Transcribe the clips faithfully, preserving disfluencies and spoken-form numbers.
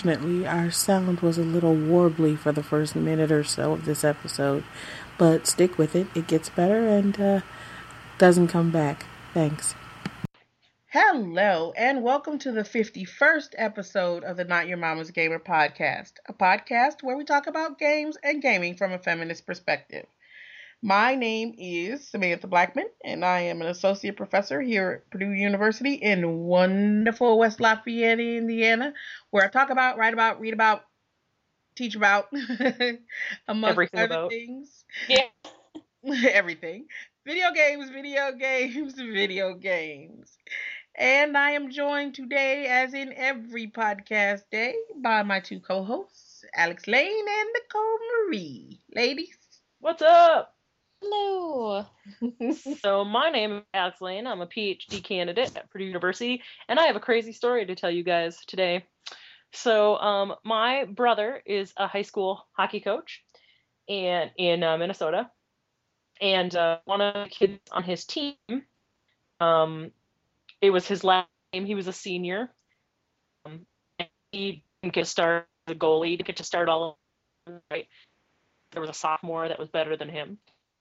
Unfortunately, our sound was a little warbly for the first minute or so of this episode, but stick with it. It gets better and uh, doesn't come back. Thanks. Hello, and welcome to the fifty-first episode of the Not Your Mama's Gamer podcast, a podcast where we talk about games and gaming from a feminist perspective. My name is Samantha Blackman, and I am an associate professor here at Purdue University in wonderful West Lafayette, Indiana, where I talk about, write about, read about, teach about, amongst Everything other about. things. Yeah. Everything. Video games, video games, video games. And I am joined today, as in every podcast day, by my two co-hosts, Alex Lane and Nicole Marie. Ladies. What's up? Hello. So my name is Alex Lane. I'm a PhD candidate at Purdue University, and I have a crazy story to tell you guys today. So um, my brother is a high school hockey coach and in uh, Minnesota, and uh, one of the kids on his team, um, it was his last game. He was a senior, um, and he didn't get to start the goalie. He didn't get to start all of it, right? There was a sophomore that was better than him.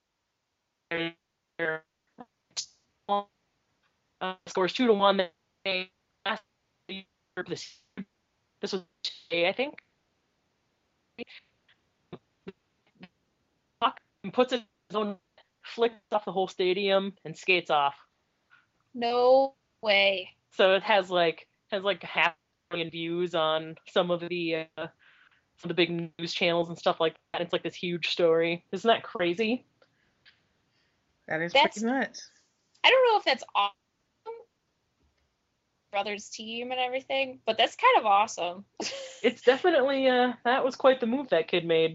Uh, scores two to one. They last year, this this was today, I think. And puts it in his own, flicks off the whole stadium, and skates off. No way. So it has like has like half a million views on some of the uh, some of the big news channels and stuff like that. It's like this huge story. Isn't that crazy? That is That's, pretty nuts. I don't know if that's awesome, brother's team and everything, but that's kind of awesome. It's definitely, uh, that was quite the move that kid made.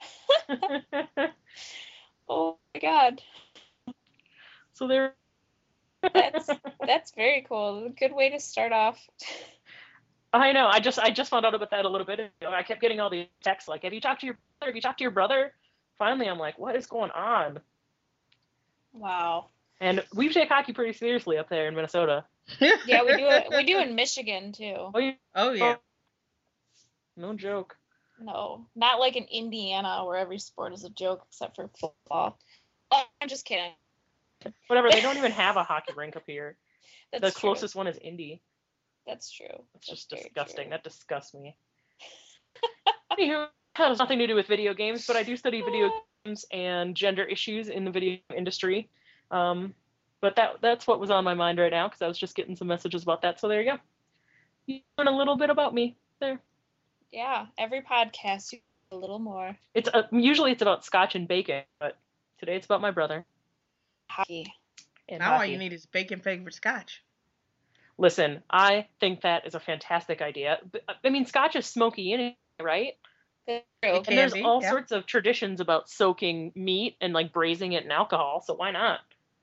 Oh my god. So there. That's that's very cool. Good way to start off. I know. I just I just found out about that a little bit ago. I kept getting all these texts like, "Have you talked to your brother? Have you talked to your brother?" Finally, I'm like, "What is going on?" Wow. And we take hockey pretty seriously up there in Minnesota. Yeah, we do it. We do in Michigan too. Oh yeah. Oh yeah. No joke. No, not like in Indiana where every sport is a joke except for football. Oh, I'm just kidding. Whatever. They don't even have a hockey rink up here. That's the true. closest one is Indy. That's true. It's That's just very disgusting. true. That disgusts me. Anywho, that has nothing to do with video games, but I do study video games and gender issues in the video industry. Um, but that that's what was on my mind right now because I was just getting some messages about that. So there you go. You learn a little bit about me there. Yeah, every podcast you a little more. It's uh, usually it's about scotch and bacon, but today it's about my brother. Hockey. And now all hockey. you need is bacon flavored scotch. Listen, I think that is a fantastic idea. I mean, scotch is smoky anyway, right? That's It true. can And there's be, all yeah. sorts of traditions about soaking meat and like braising it in alcohol, so why not?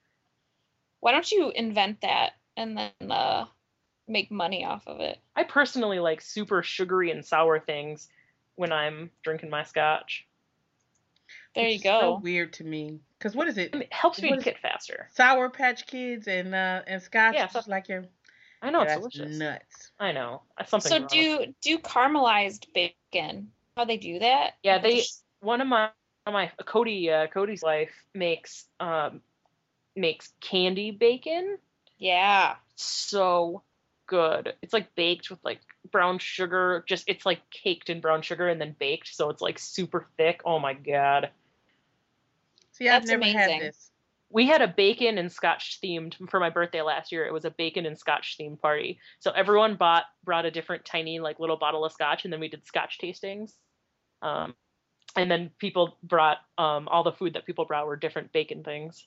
Why don't you invent that and then uh, make money off of it? I personally like super sugary and sour things when I'm drinking my scotch. There Which you is go. So weird to me. Because what is it? It helps me What is get faster. Sour Patch Kids and uh and scotch. Yeah, It's so- just like your. I know, Yeah, it's that's delicious. nuts. I know. That's something So wrong. do do caramelized bacon. How they do that? Yeah, Like, they just- one of my one of my Cody uh, Cody's wife makes um makes candy bacon. Yeah. So good. It's like baked with like brown sugar. Just it's like caked in brown sugar and then baked, so it's like super thick. Oh my god. See, I've That's never amazing. had this. We had a bacon and scotch themed for my birthday last year. It was a bacon and scotch themed party. So everyone bought brought a different tiny like little bottle of scotch, and then we did scotch tastings. Um, and then people brought um, all the food that people brought were different bacon things.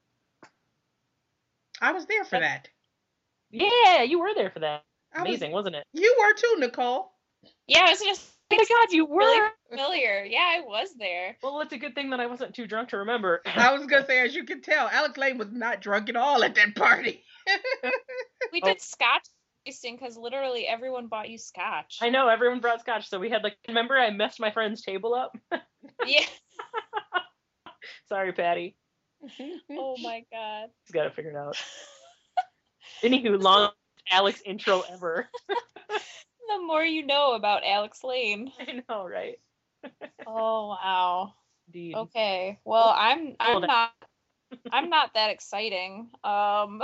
I was there for that. Yeah, you were there for that. I was- Amazing, wasn't it? You were too, Nicole. Yeah, I was just Oh my god, you were. really familiar. Yeah, I was there. Well, it's a good thing that I wasn't too drunk to remember. I was gonna say, as you can tell, Alex Lane was not drunk at all at that party. We Oh. did scotch tasting because literally everyone bought you scotch. I know everyone brought scotch, so we had like. Remember, I messed my friend's table up. Yeah. Sorry, Patty. Oh my god. He's got it figured out. Anywho, long Alex intro ever. The the more you know about Alex Lane. I know, right? Oh wow. Indeed. Okay. Well, I'm I'm Hold not I'm not that exciting. Um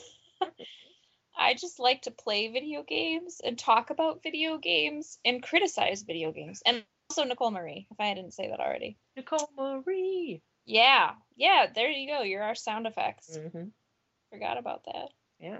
I just like to play video games and talk about video games and criticize video games. And also Nicole Marie, if I didn't say that already. Nicole Marie. Yeah. Yeah, there you go. You're our sound effects. Mm-hmm. Forgot about that. Yeah.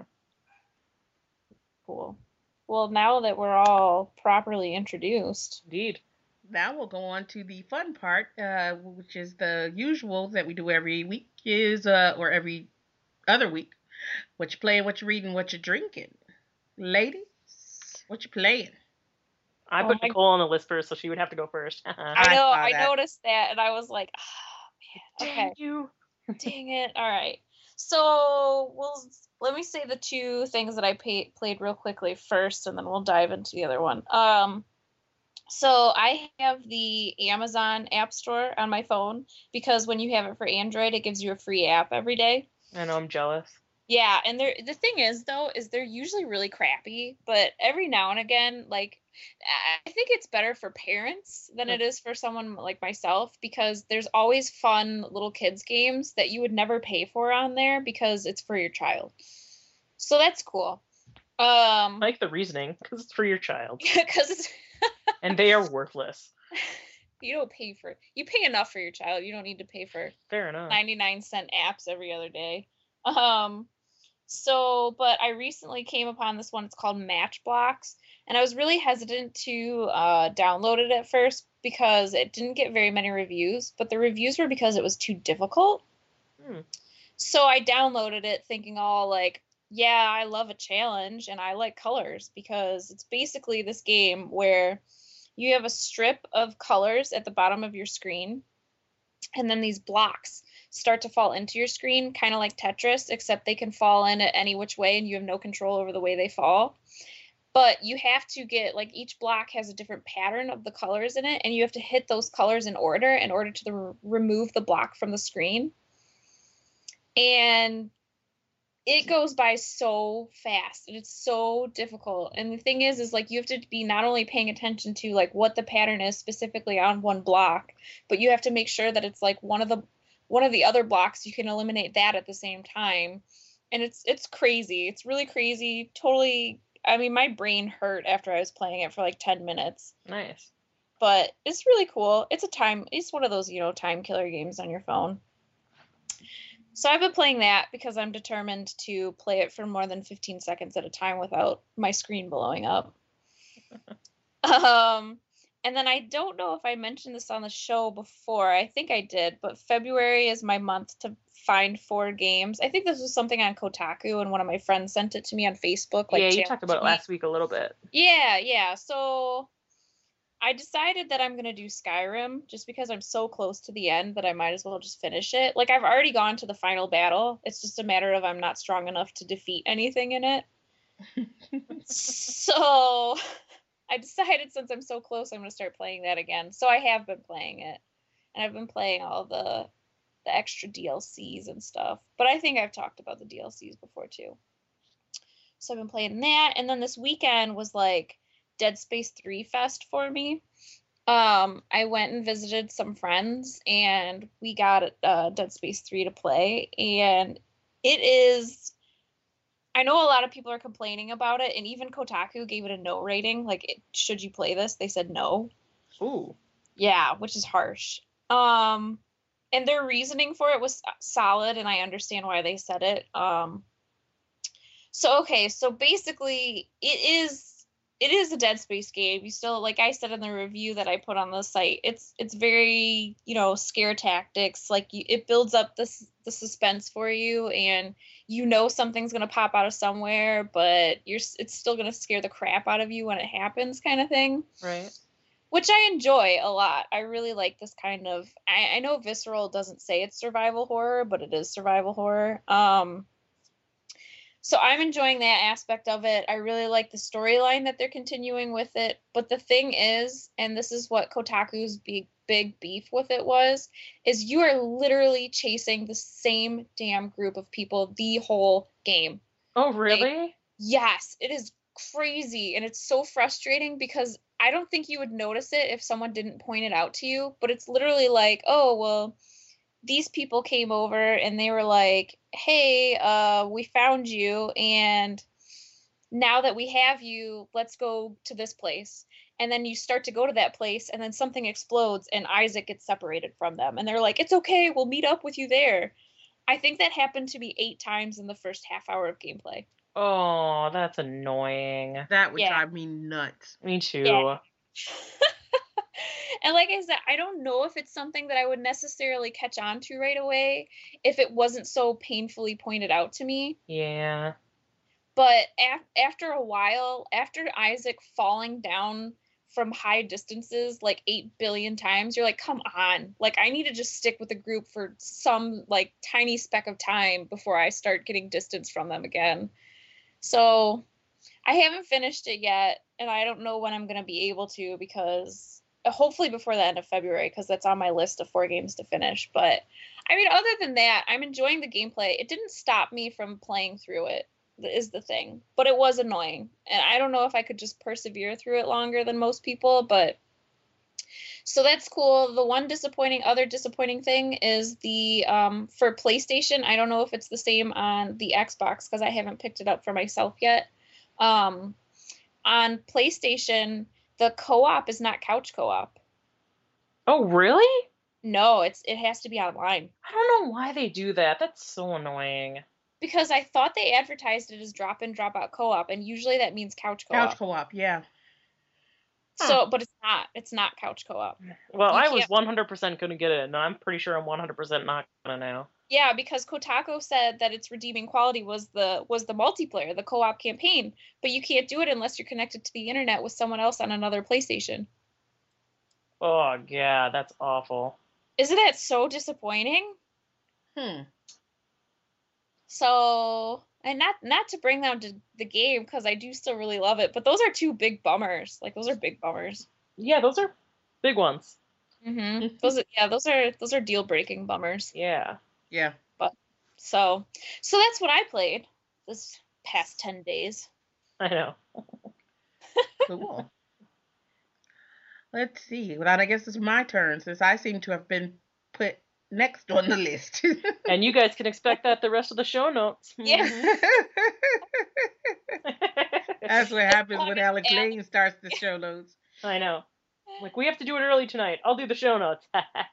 Cool. Well, now that we're all properly introduced. Indeed. Now we'll go on to the fun part, uh, which is the usual that we do every week, is uh, or every other week. What you playing, what you reading, what you drinking. Ladies, what you playing? I Oh put my- Nicole on the list first, so she would have to go first. I I know, saw I, that. noticed that, and I was like, oh, man, Dang okay. you. Dang it. All right. So we'll let me say the two things that I pay, played real quickly first, and then we'll dive into the other one. Um, so I have the Amazon App Store on my phone because when you have it for Android, it gives you a free app every day. I know, I'm jealous. Yeah, and they're the thing is though is they're usually really crappy, but every now and again, like I think it's better for parents than it is for someone like myself because there's always fun little kids games that you would never pay for on there because it's for your child. So that's cool. Um, I like the reasoning because it's for your child, because it's and they are worthless. you don't pay for you pay enough for your child. You don't need to pay for Fair enough. ninety-nine cent apps every other day. Um, so, but I recently came upon this one. It's called Matchblocks, and I was really hesitant to uh, download it at first because it didn't get very many reviews, but the reviews were because it was too difficult. Hmm. So I downloaded it thinking all like, yeah, I love a challenge and I like colors because it's basically this game where you have a strip of colors at the bottom of your screen, and then these blocks start to fall into your screen, kind of like Tetris, except they can fall in at any which way and you have no control over the way they fall. But you have to get, like, each block has a different pattern of the colors in it, and you have to hit those colors in order in order to the, remove the block from the screen. And it goes by so fast, and it's so difficult. And the thing is, is like you have to be not only paying attention to like what the pattern is specifically on one block, but you have to make sure that it's like one of the one of the other blocks you can eliminate that at the same time. And it's it's crazy. It's really crazy. Totally. I mean, my brain hurt after I was playing it for like ten minutes. Nice. But it's really cool. It's a time. It's one of those, you know, time killer games on your phone. So I've been playing that because I'm determined to play it for more than fifteen seconds at a time without my screen blowing up. um, and then I don't know if I mentioned this on the show before. I think I did, but February is my month to find four games. I think this was something on Kotaku, and one of my friends sent it to me on Facebook. Like, yeah, you talked about it me. last week a little bit. Yeah, yeah. So I decided that I'm going to do Skyrim just because I'm so close to the end that I might as well just finish it. Like, I've already gone to the final battle. It's just a matter of I'm not strong enough to defeat anything in it. So I decided since I'm so close, I'm going to start playing that again. So I have been playing it. And I've been playing all the the extra D L Cs and stuff. But I think I've talked about the D L Cs before, too. So I've been playing that. And then this weekend was like Dead Space three Fest for me. Um, I went and visited some friends, and we got uh, Dead Space three to play. And it is... I know a lot of people are complaining about it, and even Kotaku gave it a no rating. Like, it, should you play this? They said no. Ooh. Yeah, which is harsh. Um, and their reasoning for it was solid, and I understand why they said it. Um, so, okay, so basically, it is it is a Dead Space game. You still, like I said in the review that I put on the site, it's it's very, you know, scare tactics. Like, you, it builds up this the suspense for you, and you know something's gonna pop out of somewhere, but you're it's still gonna scare the crap out of you when it happens, kind of thing. Right. Which I enjoy a lot. I really like this kind of. I, I know Visceral doesn't say it's survival horror, but it is survival horror. Um, so I'm enjoying that aspect of it. I really like the storyline that they're continuing with it. But the thing is, and this is what Kotaku's big big beef with it was, is you are literally chasing the same damn group of people the whole game. Oh, really? Like, yes, it is crazy, and it's so frustrating because I don't think you would notice it if someone didn't point it out to you, but it's literally like, oh, well, these people came over and they were like, hey, uh, we found you, and now that we have you, let's go to this place. And then you start to go to that place, and then something explodes, and Isaac gets separated from them. And they're like, it's okay, we'll meet up with you there. I think that happened to me eight times in the first half hour of gameplay. Oh, that's annoying. That would Yeah. drive me nuts. Me too. Yeah. And like I said, I don't know if it's something that I would necessarily catch on to right away if it wasn't so painfully pointed out to me. Yeah. But af- after a while, after Isaac falling down from high distances like eight billion times, you're like, come on. Like, I need to just stick with the group for some like tiny speck of time before I start getting distance from them again. So I haven't finished it yet, and I don't know when I'm going to be able to, because hopefully before the end of February, because that's on my list of four games to finish. But I mean, other than that, I'm enjoying the gameplay. It didn't stop me from playing through it, is the thing, but it was annoying, and I don't know if I could just persevere through it longer than most people. But so that's cool. The one disappointing other disappointing thing is the um for PlayStation, I don't know if it's the same on the Xbox because I haven't picked it up for myself yet. Um on PlayStation, the co-op is not couch co-op. Oh, really? No, it's it has to be online. I don't know why they do that. That's so annoying. Because I thought they advertised it as drop in, drop out co-op, and usually that means couch co-op. Couch co-op, yeah. So, Huh. but it's not. It's not couch co-op. Well, You I was can't- one hundred percent going to get it, and I'm pretty sure I'm one hundred percent not going to now. Yeah, because Kotaku said that its redeeming quality was the was the multiplayer, the co-op campaign, but you can't do it unless you're connected to the internet with someone else on another PlayStation. Oh, yeah, that's awful. Isn't that so disappointing? Hmm. So, and not not to bring down to the game, because I do still really love it, but those are two big bummers. Like, those are big bummers. Yeah, those are big ones. Mm-hmm. Those are, yeah, those are those are deal breaking bummers. Yeah. Yeah. So, so that's what I played this past ten days. I know. Cool. Let's see. Well, I guess it's my turn, since I seem to have been put next on the list. And you guys can expect that the rest of the show notes. Yeah. That's what happens when Alex Lane starts the show notes. I know. Like, we have to do it early tonight. I'll do the show notes.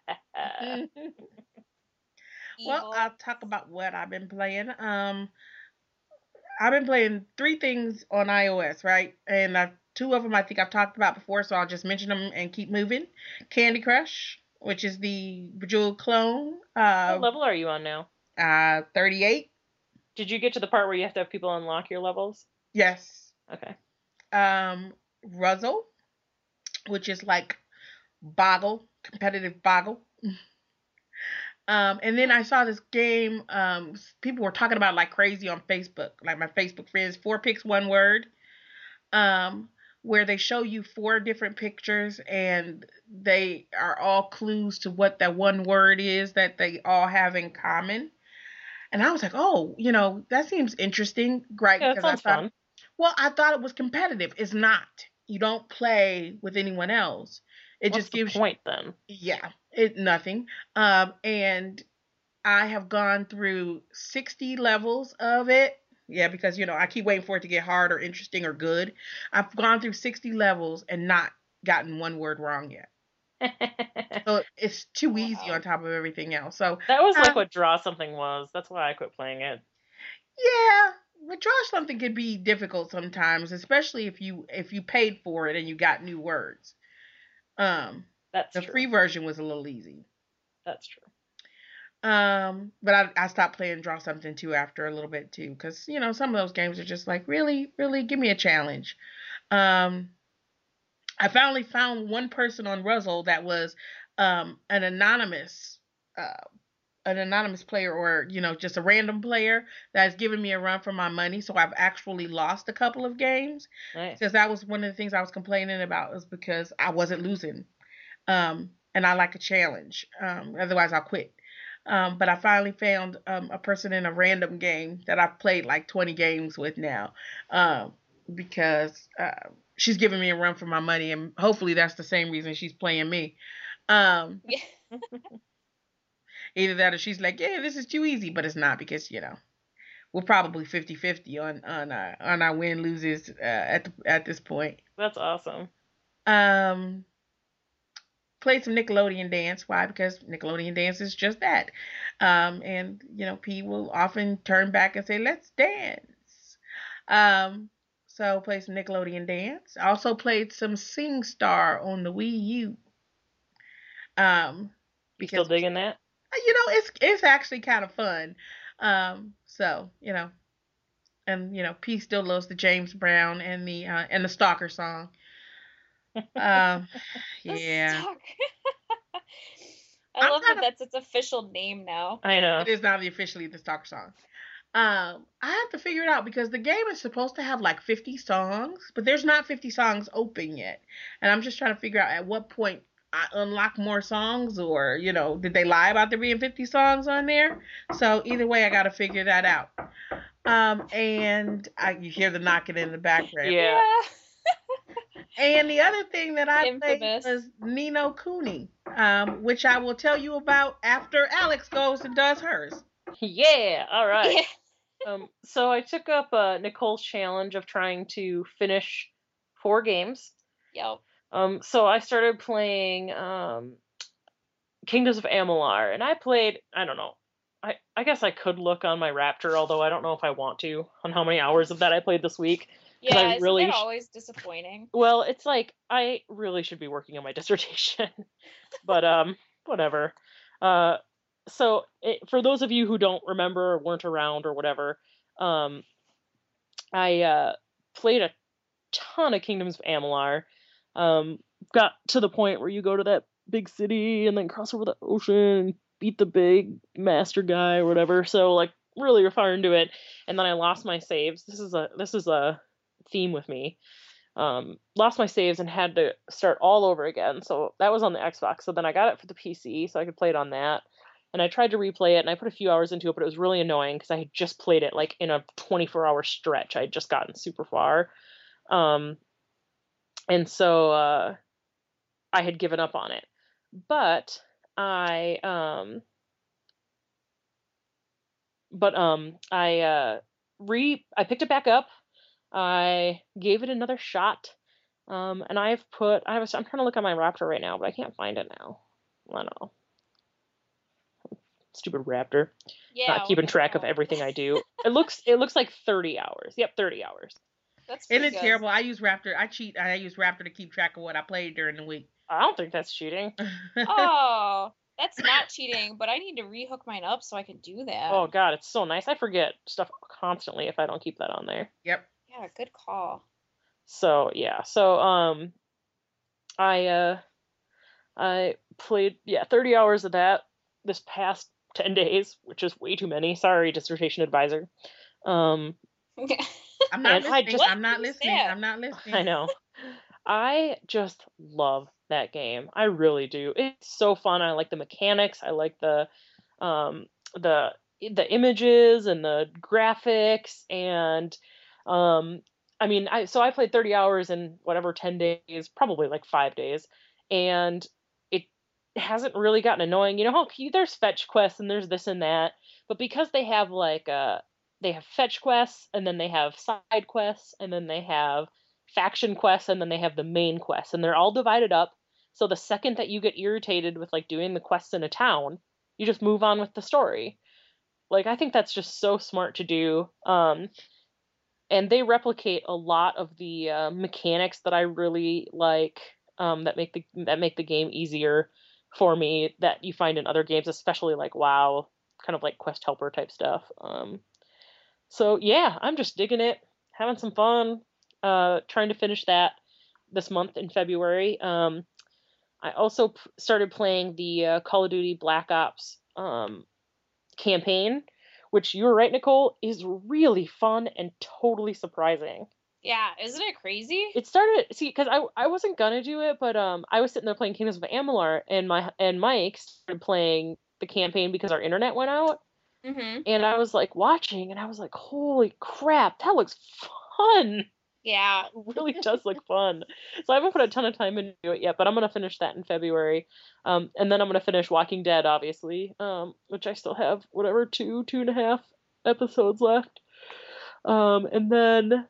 Well, I'll talk about what I've been playing. Um, I've been playing three things on iOS, right? And I've, two of them I think I've talked about before, so I'll just mention them and keep moving. Candy Crush, which is the Bejeweled clone. Uh, What level are you on now? uh, thirty-eight. Did you get to the part where you have to have people unlock your levels? Yes. Okay. Um, Ruzzle, which is like Boggle, competitive Boggle. Um, and then I saw this game, um, people were talking about like crazy on Facebook, like my Facebook friends, Four Picks, One Word, um, where they show you four different pictures and they are all clues to what that one word is that they all have in common. And I was like, oh, you know, that seems interesting, right? Yeah, that because I sounds thought, fun. well, I thought it was competitive. It's not. You don't play with anyone else. It What's just the gives point then? yeah, it nothing. Um, and I have gone through sixty levels of it. Yeah, because you know I keep waiting for it to get hard or interesting or good. I've gone through sixty levels and not gotten one word wrong yet. So it's too easy Wow. on top of everything else. So That was like um, what Draw Something was. That's why I quit playing it. yeah, withdraw something can be difficult sometimes, especially if you if you paid for it and you got new words. Um, That's the true. free version was a little easy. That's true. Um, but I, I stopped playing Draw Something too after a little bit too, because you know some of those games are just like really, really give me a challenge. Um, I finally found one person on Ruzzle that was um an anonymous, uh, an anonymous player, or you know just a random player that's giving me a run for my money. So I've actually lost a couple of games Nice. because that was one of the things I was complaining about, was because I wasn't losing. Um, and I like a challenge. Um, otherwise I'll quit. Um, but I finally found um, a person in a random game that I've played like twenty games with now. Um, because uh, she's giving me a run for my money, and hopefully that's the same reason she's playing me. Um, Yeah. Either that or she's like, yeah, this is too easy, but it's not because, you know, we're probably fifty-fifty on on our, on our win loses uh, at the, at this point. That's awesome. Um, played some Nickelodeon dance. Why? Because Nickelodeon dance is just that. Um, and you know, P will often turn back and say, "Let's dance." Um, so played some Nickelodeon dance. Also played some SingStar on the Wii U. Um, You still because digging that? you know it's it's actually kind of fun. Um, so you know, and you know, P still loves the James Brown and the uh, and the Stalker song. Um, The yeah. Stalker. I I'm love that kinda- that's its official name now. I know. It is now the officially the Stalker song. Um, I have to figure it out because the game is supposed to have like fifty songs, but there's not fifty songs open yet. And I'm just trying to figure out at what point I unlock more songs, or, you know, did they lie about there being fifty songs on there? So either way, I got to figure that out. Um, and I, you hear the knocking in the background. Yeah. And the other thing that I Infamous. played was Ni no Kuni, um, which I will tell you about after Alex goes and does hers. Yeah. All right. Yeah. Um, so I took up uh, Nicole's challenge of trying to finish four games. Yep. Um, so I started playing um, Kingdoms of Amalur, and I played, I don't know, I, I guess I could look on my Raptor, although I don't know if I want to, on how many hours of that I played this week. Yeah, I isn't really that sh- always disappointing? Well, it's like, I really should be working on my dissertation, but um, whatever. Uh, so it, for those of you who don't remember or weren't around or whatever, um, I uh, played a ton of Kingdoms of Amalur. Um, got to the point where you go to that big city and then cross over the ocean, beat the big master guy or whatever. So like really far into it, and then I lost my saves. This is a this is a theme with me. Um, lost my saves and had to start all over again. So that was on the Xbox. So then I got it for the P C, so I could play it on that. And I tried to replay it, and I put a few hours into it, but it was really annoying because I had just played it like in a twenty-four hour stretch. I had just gotten super far. Um, and so uh, I had given up on it. But I um, but um, I uh, re I picked it back up. I gave it another shot. Um, and I've put I was I'm trying to look at my Raptor right now, but I can't find it now. I don't know. Stupid Raptor. Yeah. Not keeping track of everything I do. It looks it looks like thirty hours. Yep, thirty hours. That's Isn't pretty it good. terrible? I use Raptor. I cheat. I use Raptor to keep track of what I played during the week. I don't think that's cheating. Oh, that's not cheating, but I need to rehook mine up so I can do that. Oh god, it's so nice. I forget stuff constantly if I don't keep that on there. Yep. Yeah, good call. So yeah, so um, I uh, I played yeah thirty hours of that this past ten days, which is way too many. Sorry, dissertation advisor. Um, I'm not And I listening. just- I'm not Who's listening. that? I'm not listening. I know. I just love that game. I really do. It's so fun. I like the mechanics. I like the um the the images and the graphics, and um I mean, I so I played thirty hours in whatever ten days, probably like five days, and it hasn't really gotten annoying. You know how there's fetch quests and there's this and that, but because they have like uh they have fetch quests, and then they have side quests, and then they have faction quests, and then they have the main quests, and they're all divided up. So the second that you get irritated with like doing the quests in a town, you just move on with the story. Like I think that's just so smart to do. Um, and they replicate a lot of the uh, mechanics that I really like. Um, that make the that make the game easier for me that you find in other games, especially like WoW, kind of like quest helper type stuff. Um, so yeah, I'm just digging it, having some fun, uh, trying to finish that this month in February. Um, I also p- started playing the uh, Call of Duty Black Ops um, campaign, which you were right, Nicole, is really fun and totally surprising. Yeah, isn't it crazy? It started see because I I wasn't gonna do it, but um I was sitting there playing Kingdoms of Amalur, and my and Mike started playing the campaign because our internet went out, Mm-hmm. and I was like watching, and I was like, holy crap, that looks fun. Yeah. It really does look fun. So I haven't put a ton of time into it yet, but I'm gonna finish that in February. Um, and then I'm gonna finish Walking Dead, obviously, um, which I still have whatever two, two and a half episodes left. Um, and then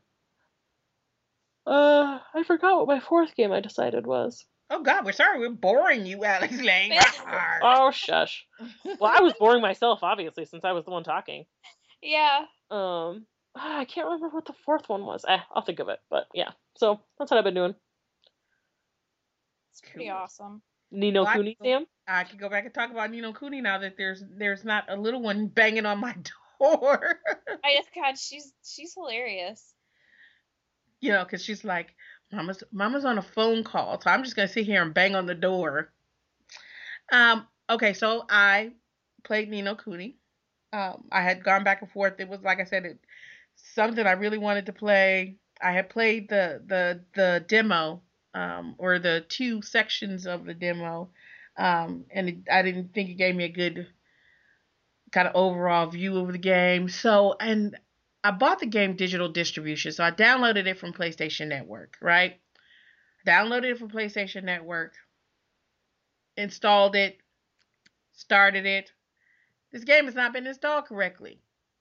uh, I forgot what my fourth game I decided was. Oh God, we're sorry we're boring you, Alex Lang. Oh shush. Well, I was boring myself, obviously, since I was the one talking. Yeah. Um, I can't remember what the fourth one was. Eh, I'll think of it. But yeah, so that's what I've been doing. It's pretty Cool. awesome. Ni no Well, I Kuni, can go- Sam? I can go back and talk about Ni no Kuni now that there's there's not a little one banging on my door. I just God, she's she's hilarious. You know, because she's like, Mama's Mama's on a phone call, so I'm just gonna sit here and bang on the door. Um. Okay, so I played Ni no Kuni. Um, I had gone back and forth. It was like I said, it something I really wanted to play. I had played the the the demo, um, or the two sections of the demo, um, and it, I didn't think it gave me a good kind of overall view of the game. So, and I bought the game digital distribution, so I downloaded it from PlayStation Network. Right, downloaded it from PlayStation Network, installed it, started it. This game has not been installed correctly.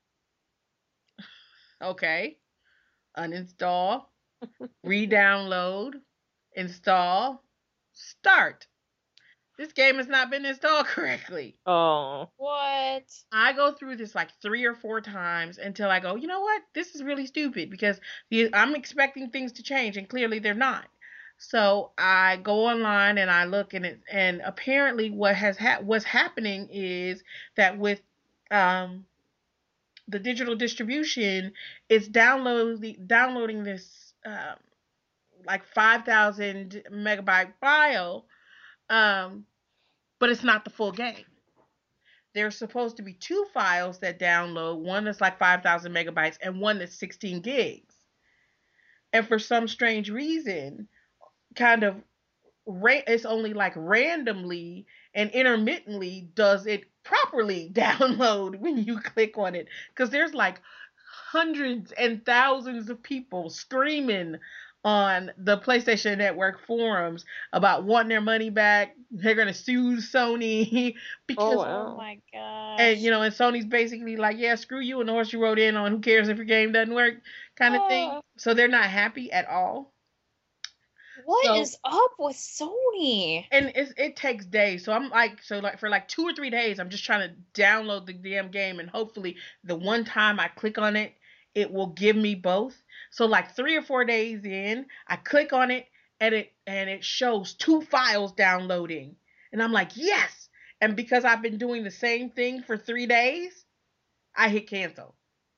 Okay, uninstall, re-download, install, start. This game has not been installed correctly. Oh. What? I go through this like three or four times until I go, you know what? This is really stupid because I'm expecting things to change and clearly they're not. So I go online and I look and it, and apparently what has ha- what's happening is that with um the digital distribution, it's downloading downloading this um like five thousand megabyte file, um, but it's not the full game. There's supposed to be two files that download, one that's like five thousand megabytes and one that's sixteen gigs. And for some strange reason, kind of, ra- it's only like randomly and intermittently does it properly download when you click on it. Because there's like hundreds and thousands of people screaming on the PlayStation Network forums about wanting their money back. They're gonna sue Sony because, Oh, Oh wow. my gosh. and you know, and Sony's basically like, yeah, screw you and the horse you rode in on. Who cares if your game doesn't work, kind of thing. Oh, So they're not happy at all. what So- is up with Sony? And it's, it takes days. So I'm like, so like for like two or three days, I'm just trying to download the damn game, and hopefully the one time I click on it, it will give me both. So like three or four days in, I click on it, and it and it shows two files downloading, and I'm like, yes. And because I've been doing the same thing for three days, I hit cancel.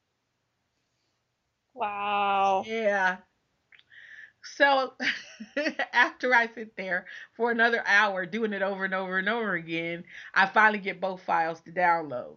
Wow. Yeah. So after I sit there for another hour doing it over and over and over again, I finally get both files to download.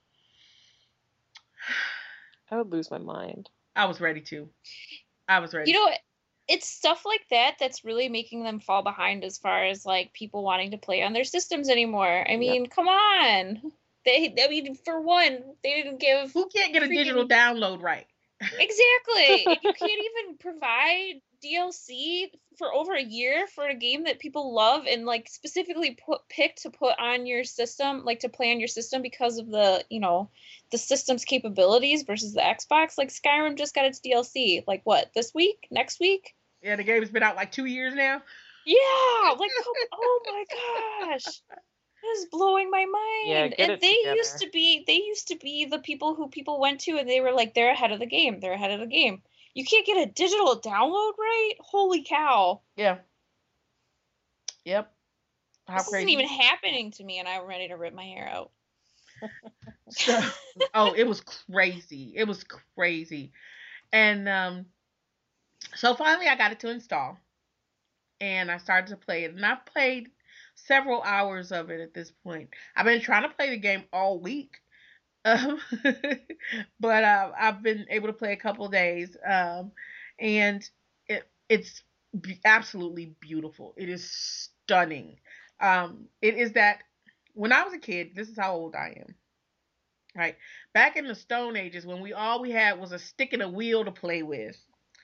I would lose my mind. I was ready to. I was ready. You know, it's stuff like that that's really making them fall behind as far as like people wanting to play on their systems anymore. I mean, come on. They, I mean, for one, they didn't give Who can't get a freaking- digital download right? Exactly. If you can't even provide D L C for over a year for a game that people love and like specifically put picked to put on your system, like to play on your system because of the, you know, the system's capabilities versus the Xbox, like Skyrim just got its D L C like what, this week? Next week? Yeah, the game's been out like two years now. Yeah, like oh my gosh. That is blowing my mind. Yeah, get and it they together. used to be they used to be the people who people went to and they were like, they're ahead of the game. They're ahead of the game. You can't get a digital download right? Holy cow. Yeah. Yep. How This crazy. isn't even happening to me and I'm ready to rip my hair out. So, oh, it was crazy. It was crazy. And um so finally I got it to install. And I started to play it. And I've played several hours of it at this point. I've been trying to play the game all week. Um, but uh, I've been able to play a couple of days. Um, and it it's be- absolutely beautiful. It is stunning. Um, it is that when I was a kid, this is how old I am. Right? Back in the Stone Ages when we all we had was a stick and a wheel to play with.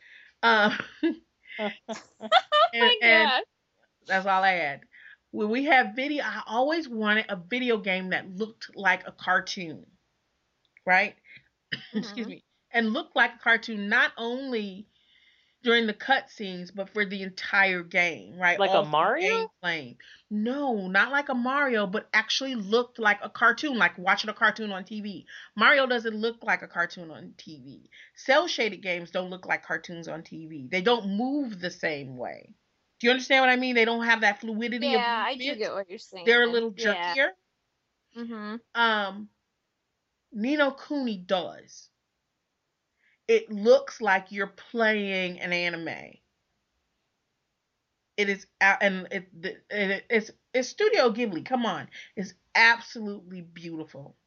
Um, Oh and, my and god. that's all I had. When we have video, I always wanted a video game that looked like a cartoon, right? Excuse Mhm. me, and looked like a cartoon not only during the cutscenes, but for the entire game, right? Like a All through Mario? gameplay. No, not like a Mario, but actually looked like a cartoon, like watching a cartoon on T V. Mario doesn't look like a cartoon on T V. Cell shaded games don't look like cartoons on T V. They don't move the same way. Do you understand what I mean? They don't have that fluidity of Yeah, I do movement. get what you're saying. They're a little Yeah. jerkier. Mhm. Um, Ni no Kuni does. It looks like you're playing an anime. It is, and it, it it's it's Studio Ghibli. Come on, it's absolutely beautiful.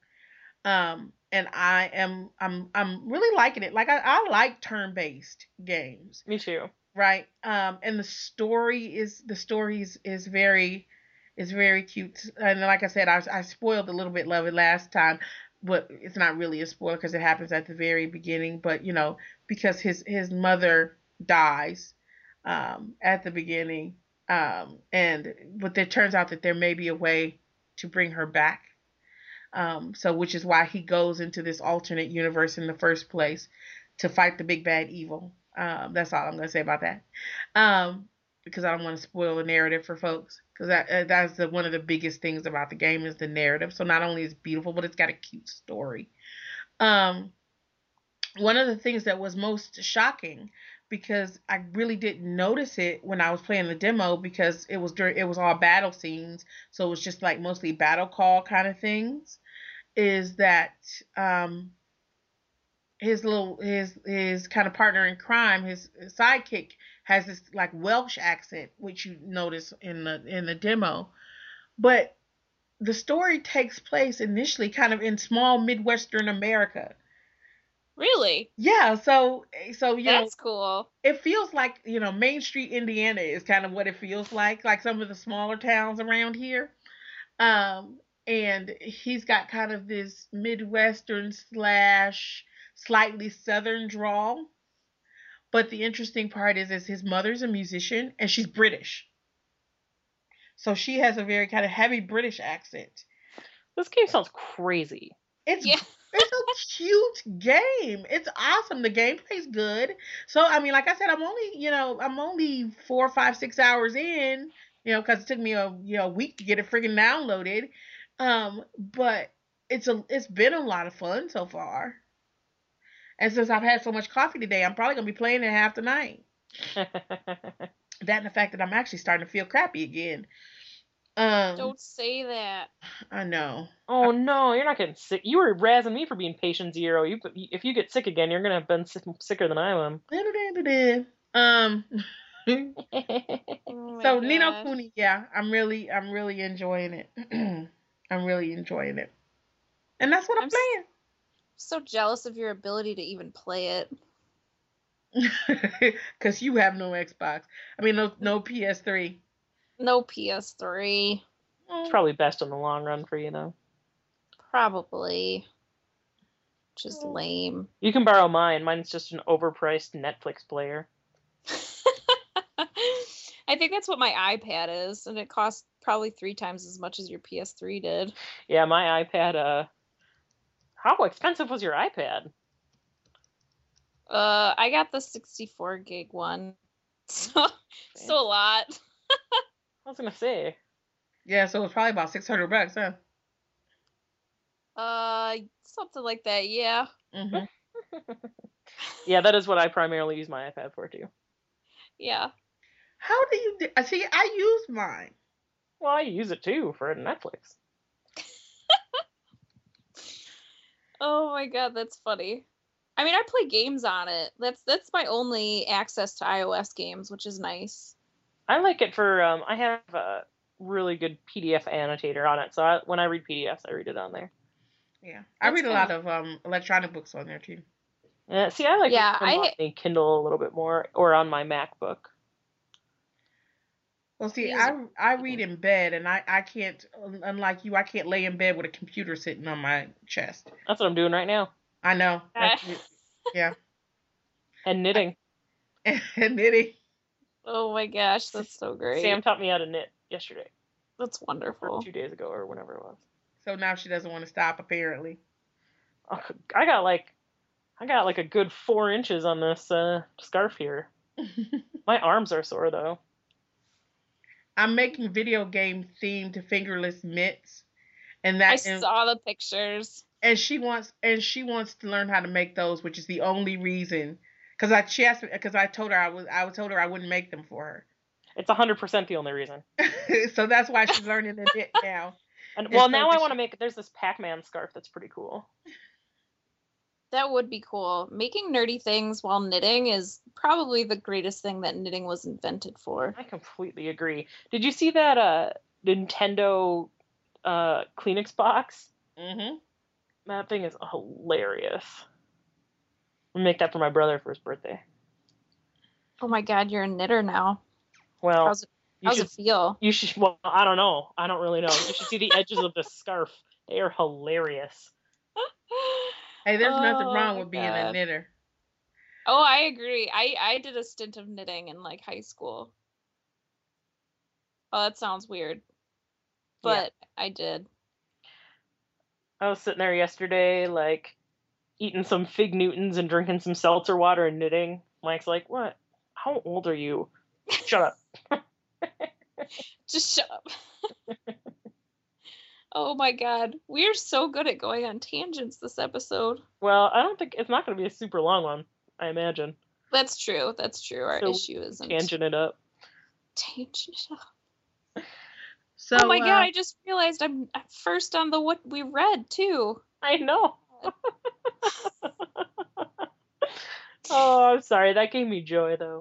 Um, and I am I'm I'm really liking it. Like I, I like turn based games, Me too. right? Um, and the story is the story is, is very is very cute. And like I said, I I spoiled a little bit of it last time, but it's not really a spoiler because it happens at the very beginning. But you know, because his his mother dies um, at the beginning, um, and but it turns out that there may be a way to bring her back. Um, so which is why he goes into this alternate universe in the first place to fight the big bad evil. Um, that's all I'm gonna say about that. Um, because I don't want to spoil the narrative for folks. Because that uh, that's the, one of the biggest things about the game is the narrative. So not only is it beautiful, but it's got a cute story. Um, one of the things that was most shocking because I really didn't notice it when I was playing the demo because it was during it was all battle scenes, so it was just like mostly battle call kind of things. Is that um, his little his his kind of partner in crime, his, his sidekick has this like Welsh accent, which you notice in the in the demo, but the story takes place initially kind of in small Midwestern America. Really? Yeah, so so you know That's cool. it feels like you know Main Street, Indiana is kind of what it feels like, like some of the smaller towns around here. Um, and he's got kind of this Midwestern slash slightly Southern drawl. But the interesting part is, is his mother's a musician and she's British, so she has a very kind of heavy British accent. This game sounds crazy. It's Yeah. it's a cute game. It's awesome. The gameplay's good. So I mean, like I said, I'm only you know I'm only four, five, six hours in. You know, because it took me a you know week to get it freaking downloaded. Um, but it's a it's been a lot of fun so far. And since I've had so much coffee today, I'm probably gonna be playing it half the night. That and the fact that I'm actually starting to feel crappy again. Um, Don't say that. I know. Oh no, you're not getting sick. You were razzing me for being patient zero. You, if you get sick again, you're gonna have been sick, sicker than I am. Um. Oh my So Ni no gosh. Kuni, yeah, I'm really, I'm really enjoying it. I'm really enjoying it, and that's what I'm, I'm so jealous of your ability to even play it. playing. Cause you have no Xbox. I mean, no, no P S three. No P S three. It's probably best in the long run for you, though. Probably. Just lame. You can borrow mine. Mine's just an overpriced Netflix player. I think that's what my iPad is, and it costs probably three times as much as your P S three did. Yeah, my iPad, uh... How expensive was your iPad? Uh, I got the sixty-four gig one. So, so a lot. I was gonna say. Yeah, so it's probably about six hundred bucks, huh? Uh, something like that, yeah. Mm-hmm. Yeah, that is what I primarily use my iPad for, too. Yeah. How do you do? See, I use mine. Well, I use it, too, for Netflix. Oh my god, that's funny. I mean, I play games on it. That's that's my only access to iOS games, which is nice. I like it for, um, I have a really good P D F annotator on it, so I, when I read P D Fs, I read it on there. Yeah, I That's read a lot of um electronic books on there too. Yeah, see, I like Yeah, reading them I- on the Kindle a little bit more, or on my MacBook. Well, see, Use- I I read in bed, and I I can't, unlike you, I can't lay in bed with a computer sitting on my chest. That's what I'm doing right now. I know. That's it. Yeah. And knitting. and, and knitting. Oh my gosh, that's so great. Sam taught me how to knit yesterday. That's wonderful. Or two days ago or whenever it was. So now she doesn't want to stop, apparently. Oh, I got like, I got like a good four inches on this uh, scarf here. My arms are sore though. I'm making video game themed fingerless mitts, and that I and, saw the pictures. and she wants and she wants to learn how to make those, which is the only reason. Because I she asked me because I told her I was I told her I wouldn't make them for her. It's one hundred percent the only reason. So that's why she's learning to knit now. And well, And so now I she- want to make. There's this Pac-Man scarf that's pretty cool. That would be cool. Making nerdy things while knitting is probably the greatest thing that knitting was invented for. I completely agree. Did you see that uh, Nintendo uh, Kleenex box? Mm-hmm. That thing is hilarious. I'm gonna make that for my brother for his birthday. Oh my god, you're a knitter now. Well, How's it, you how's should. it feel? You should. Well, I don't know. I don't really know. You should see the edges of this scarf. They are hilarious. Hey, there's nothing Oh wrong my with being a God. knitter. Oh, I agree. I, I did a stint of knitting in like high school. Oh, that sounds weird. But I did. I was sitting there yesterday, like eating some fig Newtons and drinking some seltzer water and knitting. Mike's like, "What? How old are you?" Shut up. Just shut up. Oh my god. We are so good at going on tangents this episode. Well, I don't think it's not going to be a super long one. I imagine. That's true. That's true. Our So, issue isn't Tangent it up. tangent it up. So, Oh my uh, god, I just realized I'm I'm first on the what we read too. I know. Oh, I'm sorry. That gave me joy, though.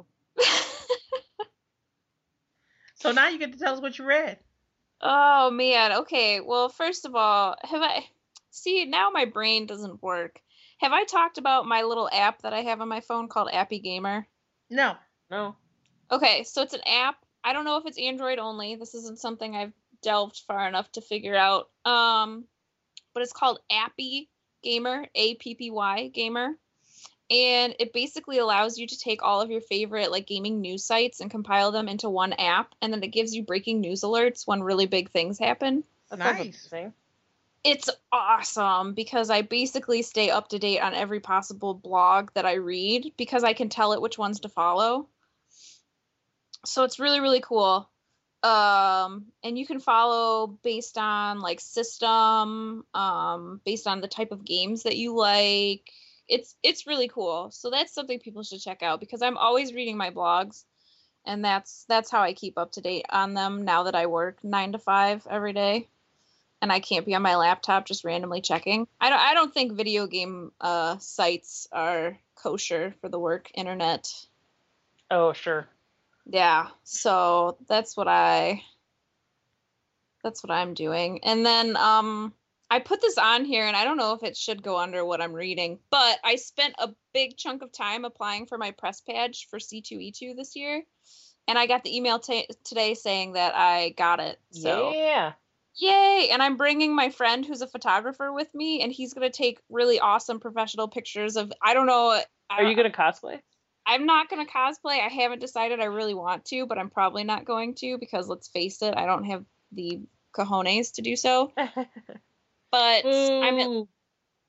so now you get to tell us what you read. Oh man, okay. Well, first of all, have I see now my brain doesn't work. Have I talked about my little app that I have on my phone called Appy Gamer? No. No. Okay, so it's an app. I don't know if it's Android only. This isn't something I've delved far enough to figure out. Um, but it's called Appy Gamer, A P P Y Gamer. And it basically allows you to take all of your favorite like gaming news sites and compile them into one app, and then it gives you breaking news alerts when really big things happen. That sounds Nice. amazing. It's awesome because I basically stay up to date on every possible blog that I read because I can tell it which ones to follow. So it's really, really cool. Um, and you can follow based on like system, um, based on the type of games that you like. It's it's really cool. So that's something people should check out because I'm always reading my blogs, and that's that's how I keep up to date on them now that I work nine to five every day, and I can't be on my laptop just randomly checking. I don't I don't think video game uh sites are kosher for the work internet. Oh, sure. Yeah, so that's what I that's what I'm doing. And then um I put this on here and I don't know if it should go under what I'm reading, but I spent a big chunk of time applying for my press badge for C two E two this year. And I got the email t- today saying that I got it. So Yeah. yay! And I'm bringing my friend who's a photographer with me, and he's going to take really awesome professional pictures of I don't know Are you going to cosplay? I'm not going to cosplay. I haven't decided I really want to, but I'm probably not going to because let's face it, I don't have the cojones to do so. But I'm at Ooh.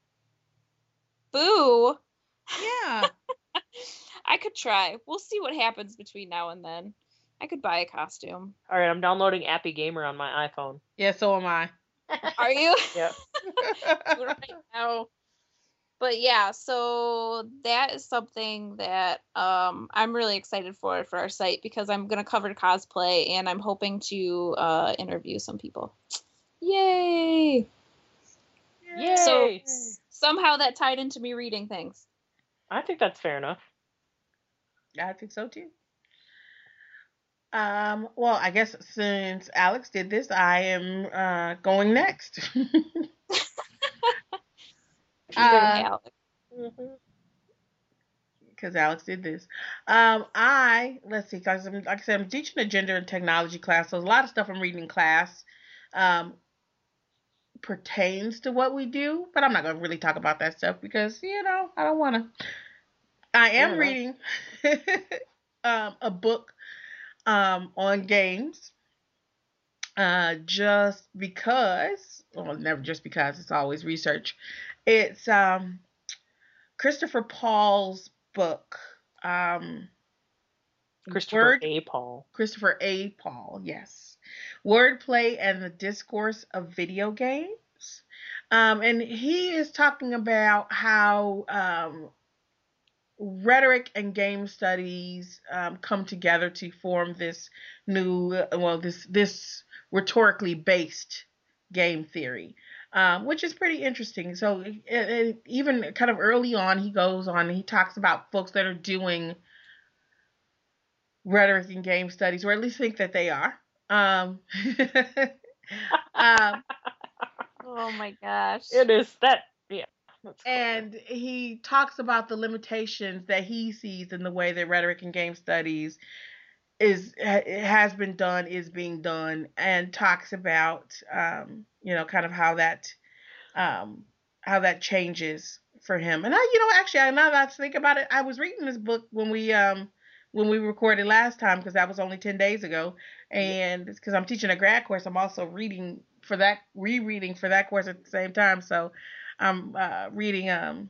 boo. Yeah. I could try. We'll see what happens between now and then. I could buy a costume. All right, I'm downloading Appy Gamer on my iPhone. Yeah, so am I. Are you? Yeah. Do it right now. But yeah, so that is something that um, I'm really excited for for our site because I'm going to cover cosplay and I'm hoping to uh, interview some people. Yay! Yay! So s- somehow that tied into me reading things. I think that's fair enough. I think so too. Um, well, I guess since Alex did this, I am uh, going next. Peter Uh, and Alex. Mm-hmm. Because Alex did this. Um, I let's see, because like I said, I'm teaching a gender and technology class, so a lot of stuff I'm reading in class um, pertains to what we do, but I'm not gonna really talk about that stuff because you know I don't want to. I am Yeah. reading um, a book um, on games. Uh, just because, well, never just because, it's always research. It's um, Christopher Paul's book. Um, Christopher Word A. Paul. Christopher A. Paul, yes. Wordplay and the Discourse of Video Games. Um, and he is talking about how um, rhetoric and game studies um, come together to form this new, well, this this rhetorically based game theory, um, which is pretty interesting. So it, it, even kind of early on, he goes on and he talks about folks that are doing rhetoric and game studies, or at least think that they are. Um, um, Oh my gosh. It is that, yeah. That's and he talks about the limitations that he sees in the way that rhetoric and game studies is has been done, is being done, and talks about um, you know, kind of how that um, how that changes for him. And I, you know, actually, now that I think about it, I was reading this book when we um when we recorded last time, because that was only ten days ago, and because I'm teaching a grad course, I'm also reading for that rereading for that course at the same time. So I'm uh, reading um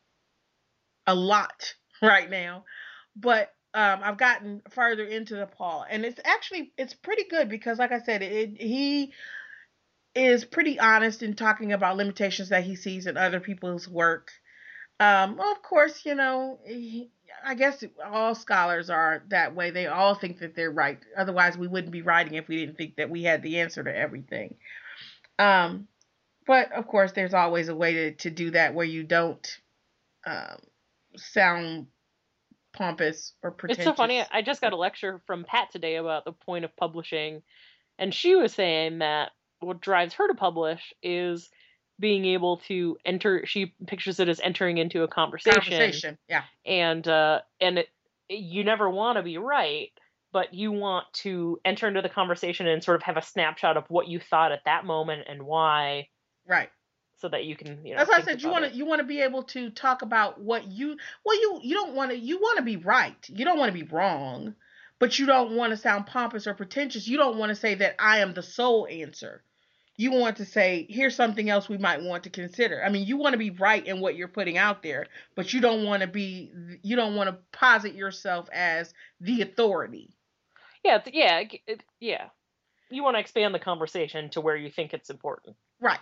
a lot right now, but um, I've gotten further into the Paul, and it's actually it's pretty good because, like I said, it, he is pretty honest in talking about limitations that he sees in other people's work. Um, well, of course, you know, he, I guess all scholars are that way. They all think that they're right. Otherwise, we wouldn't be writing if we didn't think that we had the answer to everything. Um, but of course, there's always a way to, to do that where you don't um, sound pompous or pretentious. It's so funny. I just got a lecture from Pat today about the point of publishing, and she was saying that what drives her to publish is being able to enter. She pictures it as entering into a conversation. Conversation, yeah. And uh, and it, you never want to be right, but you want to enter into the conversation and sort of have a snapshot of what you thought at that moment and why. Right. So that you can, you know. That's why I said you want to you want to be able to talk about what you well you you don't want to you want to be right. You don't want to be wrong, but you don't want to sound pompous or pretentious. You don't want to say that I am the sole answer. You want to say here's something else we might want to consider. I mean, you want to be right in what you're putting out there, but you don't want to be you don't want to posit yourself as the authority. Yeah, yeah, it, yeah. You want to expand the conversation to where you think it's important. Right.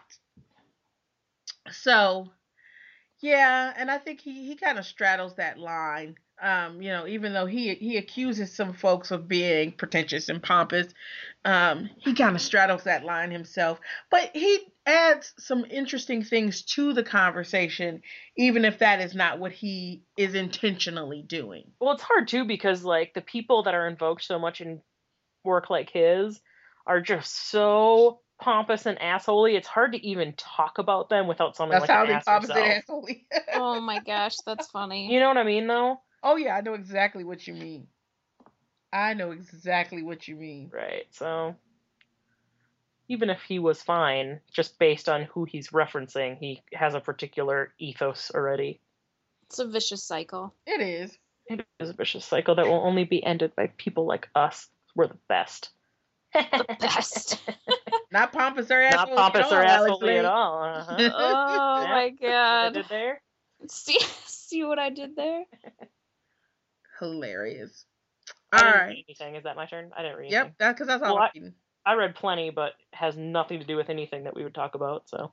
So, yeah, and I think he, he kind of straddles that line. Um, you know, even though he he accuses some folks of being pretentious and pompous, um, he kind of straddles that line himself. But he adds some interesting things to the conversation, even if that is not what he is intentionally doing. Well, it's hard too because like the people that are invoked so much in work like his are just so pompous and assholey. It's hard to even talk about them without sounding That's like an ass pompous yourself. and assholey. Oh my gosh, that's funny. You know what I mean, though? Oh yeah, I know exactly what you mean. I know exactly what you mean. Right. So even if he was fine, just based on who he's referencing, he has a particular ethos already. It's a vicious cycle. It is. It is a vicious cycle that will only be ended by people like us. We're the best. The best. Not pompous or assholey. Not pompous or assholey at all. Uh-huh. Oh Yeah. my god. What I did there? See, see what I did there? Hilarious. I All didn't right. read anything. Is that my turn? I didn't read Yep, anything. that's because that's all Well, I'm I- reading. I read plenty, but has nothing to do with anything that we would talk about. So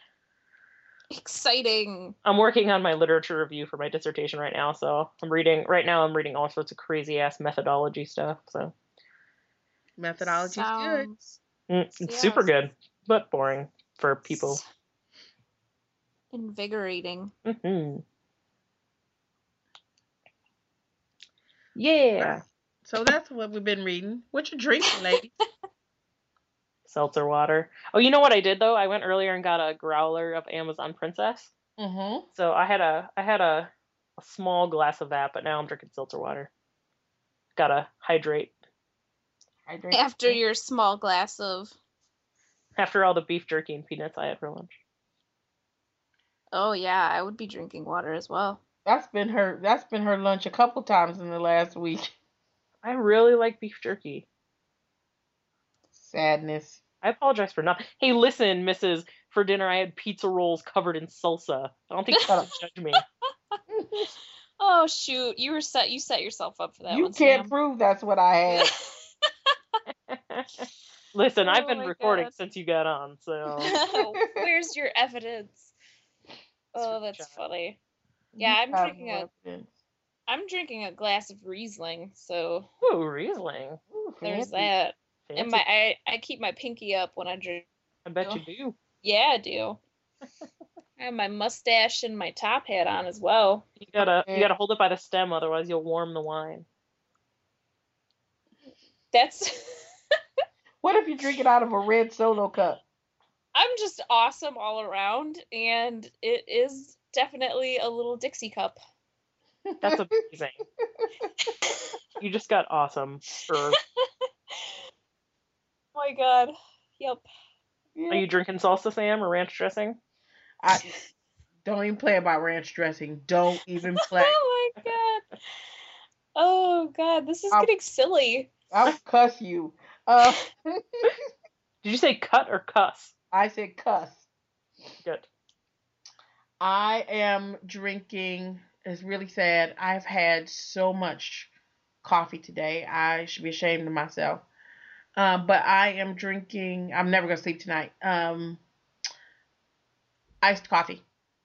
Exciting. I'm working on my literature review for my dissertation right now. So I'm reading right now. I'm reading all sorts of crazy ass methodology stuff. So Methodology's good. Sounds mm, it's Yes. super good, but boring for people. invigorating. hmm Yeah. So that's what we've been reading. What you drinking, lady? Seltzer water. Oh, you know what I did though? I went earlier and got a growler of Amazon Princess. Mm-hmm. So I had a I had a, a small glass of that, but now I'm drinking seltzer water. Gotta hydrate. Hydrate. After your small glass of, After all the beef jerky and peanuts I had for lunch. oh yeah, I would be drinking water as well. That's been her. That's been her lunch a couple times in the last week. I really like beef jerky. Sadness. I apologize for not. Hey, listen, Missus For dinner, I had pizza rolls covered in salsa. I don't think you should judge me. Oh shoot, you were set. You set yourself up for that You one. can't Sam. prove that's what I had. Listen, Oh I've been my recording God. since you got on, so. Where's your evidence? Oh, that's Screenshot. funny. Yeah, You I'm have drinking no a evidence. I'm drinking a glass of Riesling, so Ooh, Riesling. Ooh, there's fancy. that. And Fancy. my I, I keep my pinky up when I drink. I bet you do. Yeah, I do. I have my mustache and my top hat on as well. You gotta, you Okay. gotta hold it by the stem, otherwise you'll warm the wine. That's What if you drink it out of a red solo cup? I'm just awesome all around, and it is definitely a little Dixie cup. That's amazing. You just got awesome. Sure. Oh my god. Yep. Are you drinking salsa, Sam, or ranch dressing? I don't even play about ranch dressing. Don't even play. Oh my god. Oh god, this is I'll- getting silly. I'll cuss you. Uh, Did you say cut or cuss? I said cuss. Good. I am drinking. It's really sad. I've had so much coffee today. I should be ashamed of myself. Um, but I am drinking. I'm never gonna sleep tonight. Um, iced coffee.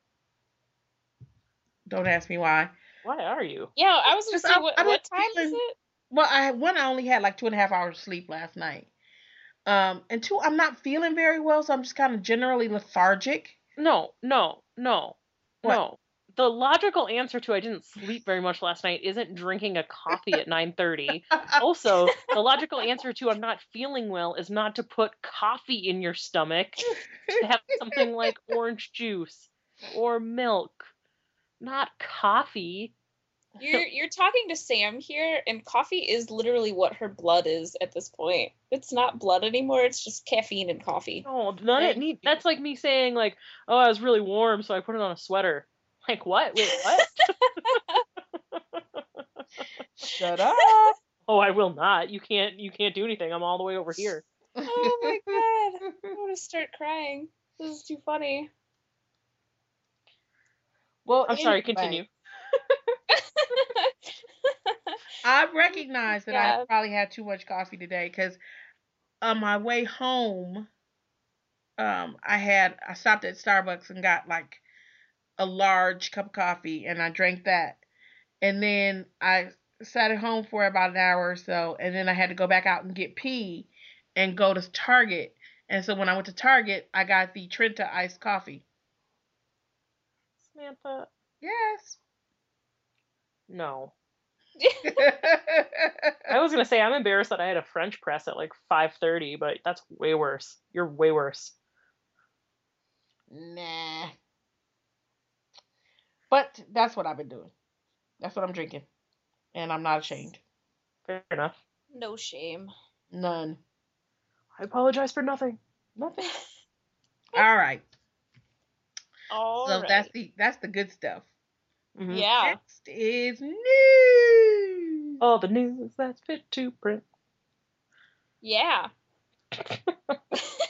Don't ask me why. Why are you? Yeah, I was gonna Just say I- what, I'm what not time is feeling- it? Well, I one I only had like two and a half hours of sleep last night. Um, and two, I'm not feeling very well, so I'm just kind of generally lethargic. No, no, no, What? no. The logical answer to I didn't sleep very much last night isn't drinking a coffee at nine thirty. Also, the logical answer to I'm not feeling well is not to put coffee in your stomach, to have something like orange juice or milk, not coffee. You're you're talking to Sam here, and coffee is literally what her blood is at this point. It's not blood anymore, it's just caffeine and coffee. No, none of Thank need. you. That's like me saying like, oh, I was really warm, so I put it on a sweater. Like what? Wait, what? Shut up. Oh, I will not. You can't. You can't do anything. I'm all the way over here. Oh my god. I want to start crying. This is too funny. Well, I'm sorry. anyway, Continue. I recognize that Yeah. I probably had too much coffee today because on my way home, um, I had I stopped at Starbucks and got like a large cup of coffee, and I drank that, and then I sat at home for about an hour or so, and then I had to go back out and get pee and go to Target. And so when I went to Target, I got the Trenta iced coffee. Samantha, Yes. no. I was gonna say I'm embarrassed that I had a French press at like five thirty, but that's way worse. You're way worse. Nah. But that's what I've been doing. That's what I'm drinking. And I'm not ashamed. Fair enough. No shame. None. I apologize for nothing. Nothing. All right. All so right. that's the that's the good stuff. Mhm. Yeah. Next is news. All the news that's fit to print. Yeah. Let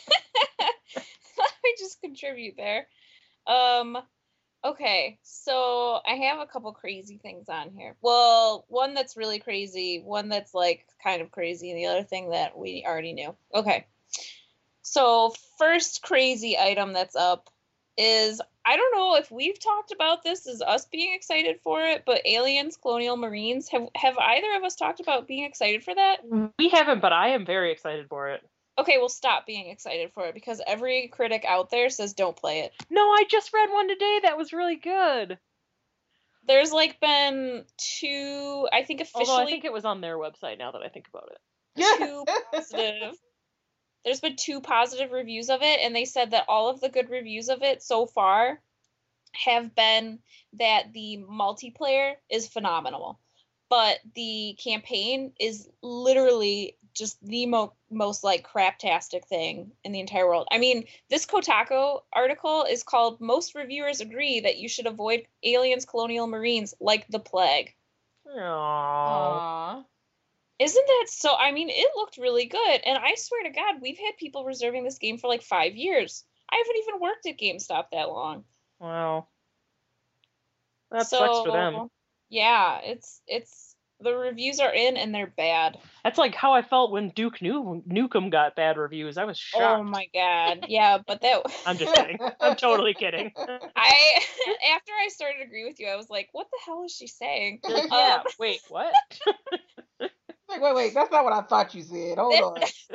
me just contribute there. Um, okay, so I have a couple crazy things on here. Well, one that's really crazy, one that's like kind of crazy, and the other thing that we already knew. Okay. So, first crazy item that's up is, I don't know if we've talked about this as us being excited for it, but Aliens Colonial Marines, have have either of us talked about being excited for that? We haven't, but I am very excited for it. Okay, well, stop being excited for it because every critic out there says don't play it. No, I just read one today that was really good. There's like been two, I think officially Although I think it was on their website now that I think about it. two positive. There's been two positive reviews of it, and they said that all of the good reviews of it so far have been that the multiplayer is phenomenal, but the campaign is literally just the mo- most like craptastic thing in the entire world. I mean, this Kotaku article is called "Most Reviewers Agree That You Should Avoid Aliens, Colonial Marines Like the Plague." Aww. Aww. Isn't that so? I mean, it looked really good, and I swear to God, we've had people reserving this game for like five years. I haven't even worked at GameStop that long. Wow. That so, sucks for them. Yeah, it's it's the reviews are in and they're bad. That's like how I felt when Duke Nukem, Nukem got bad reviews. I was shocked. Oh my God. Yeah, but that I'm just kidding. I'm totally kidding. I after I started to agree with you, I was like, what the hell is she saying? Yeah, Um, wait, what? Like, wait, wait, that's not what I thought you said. Hold on.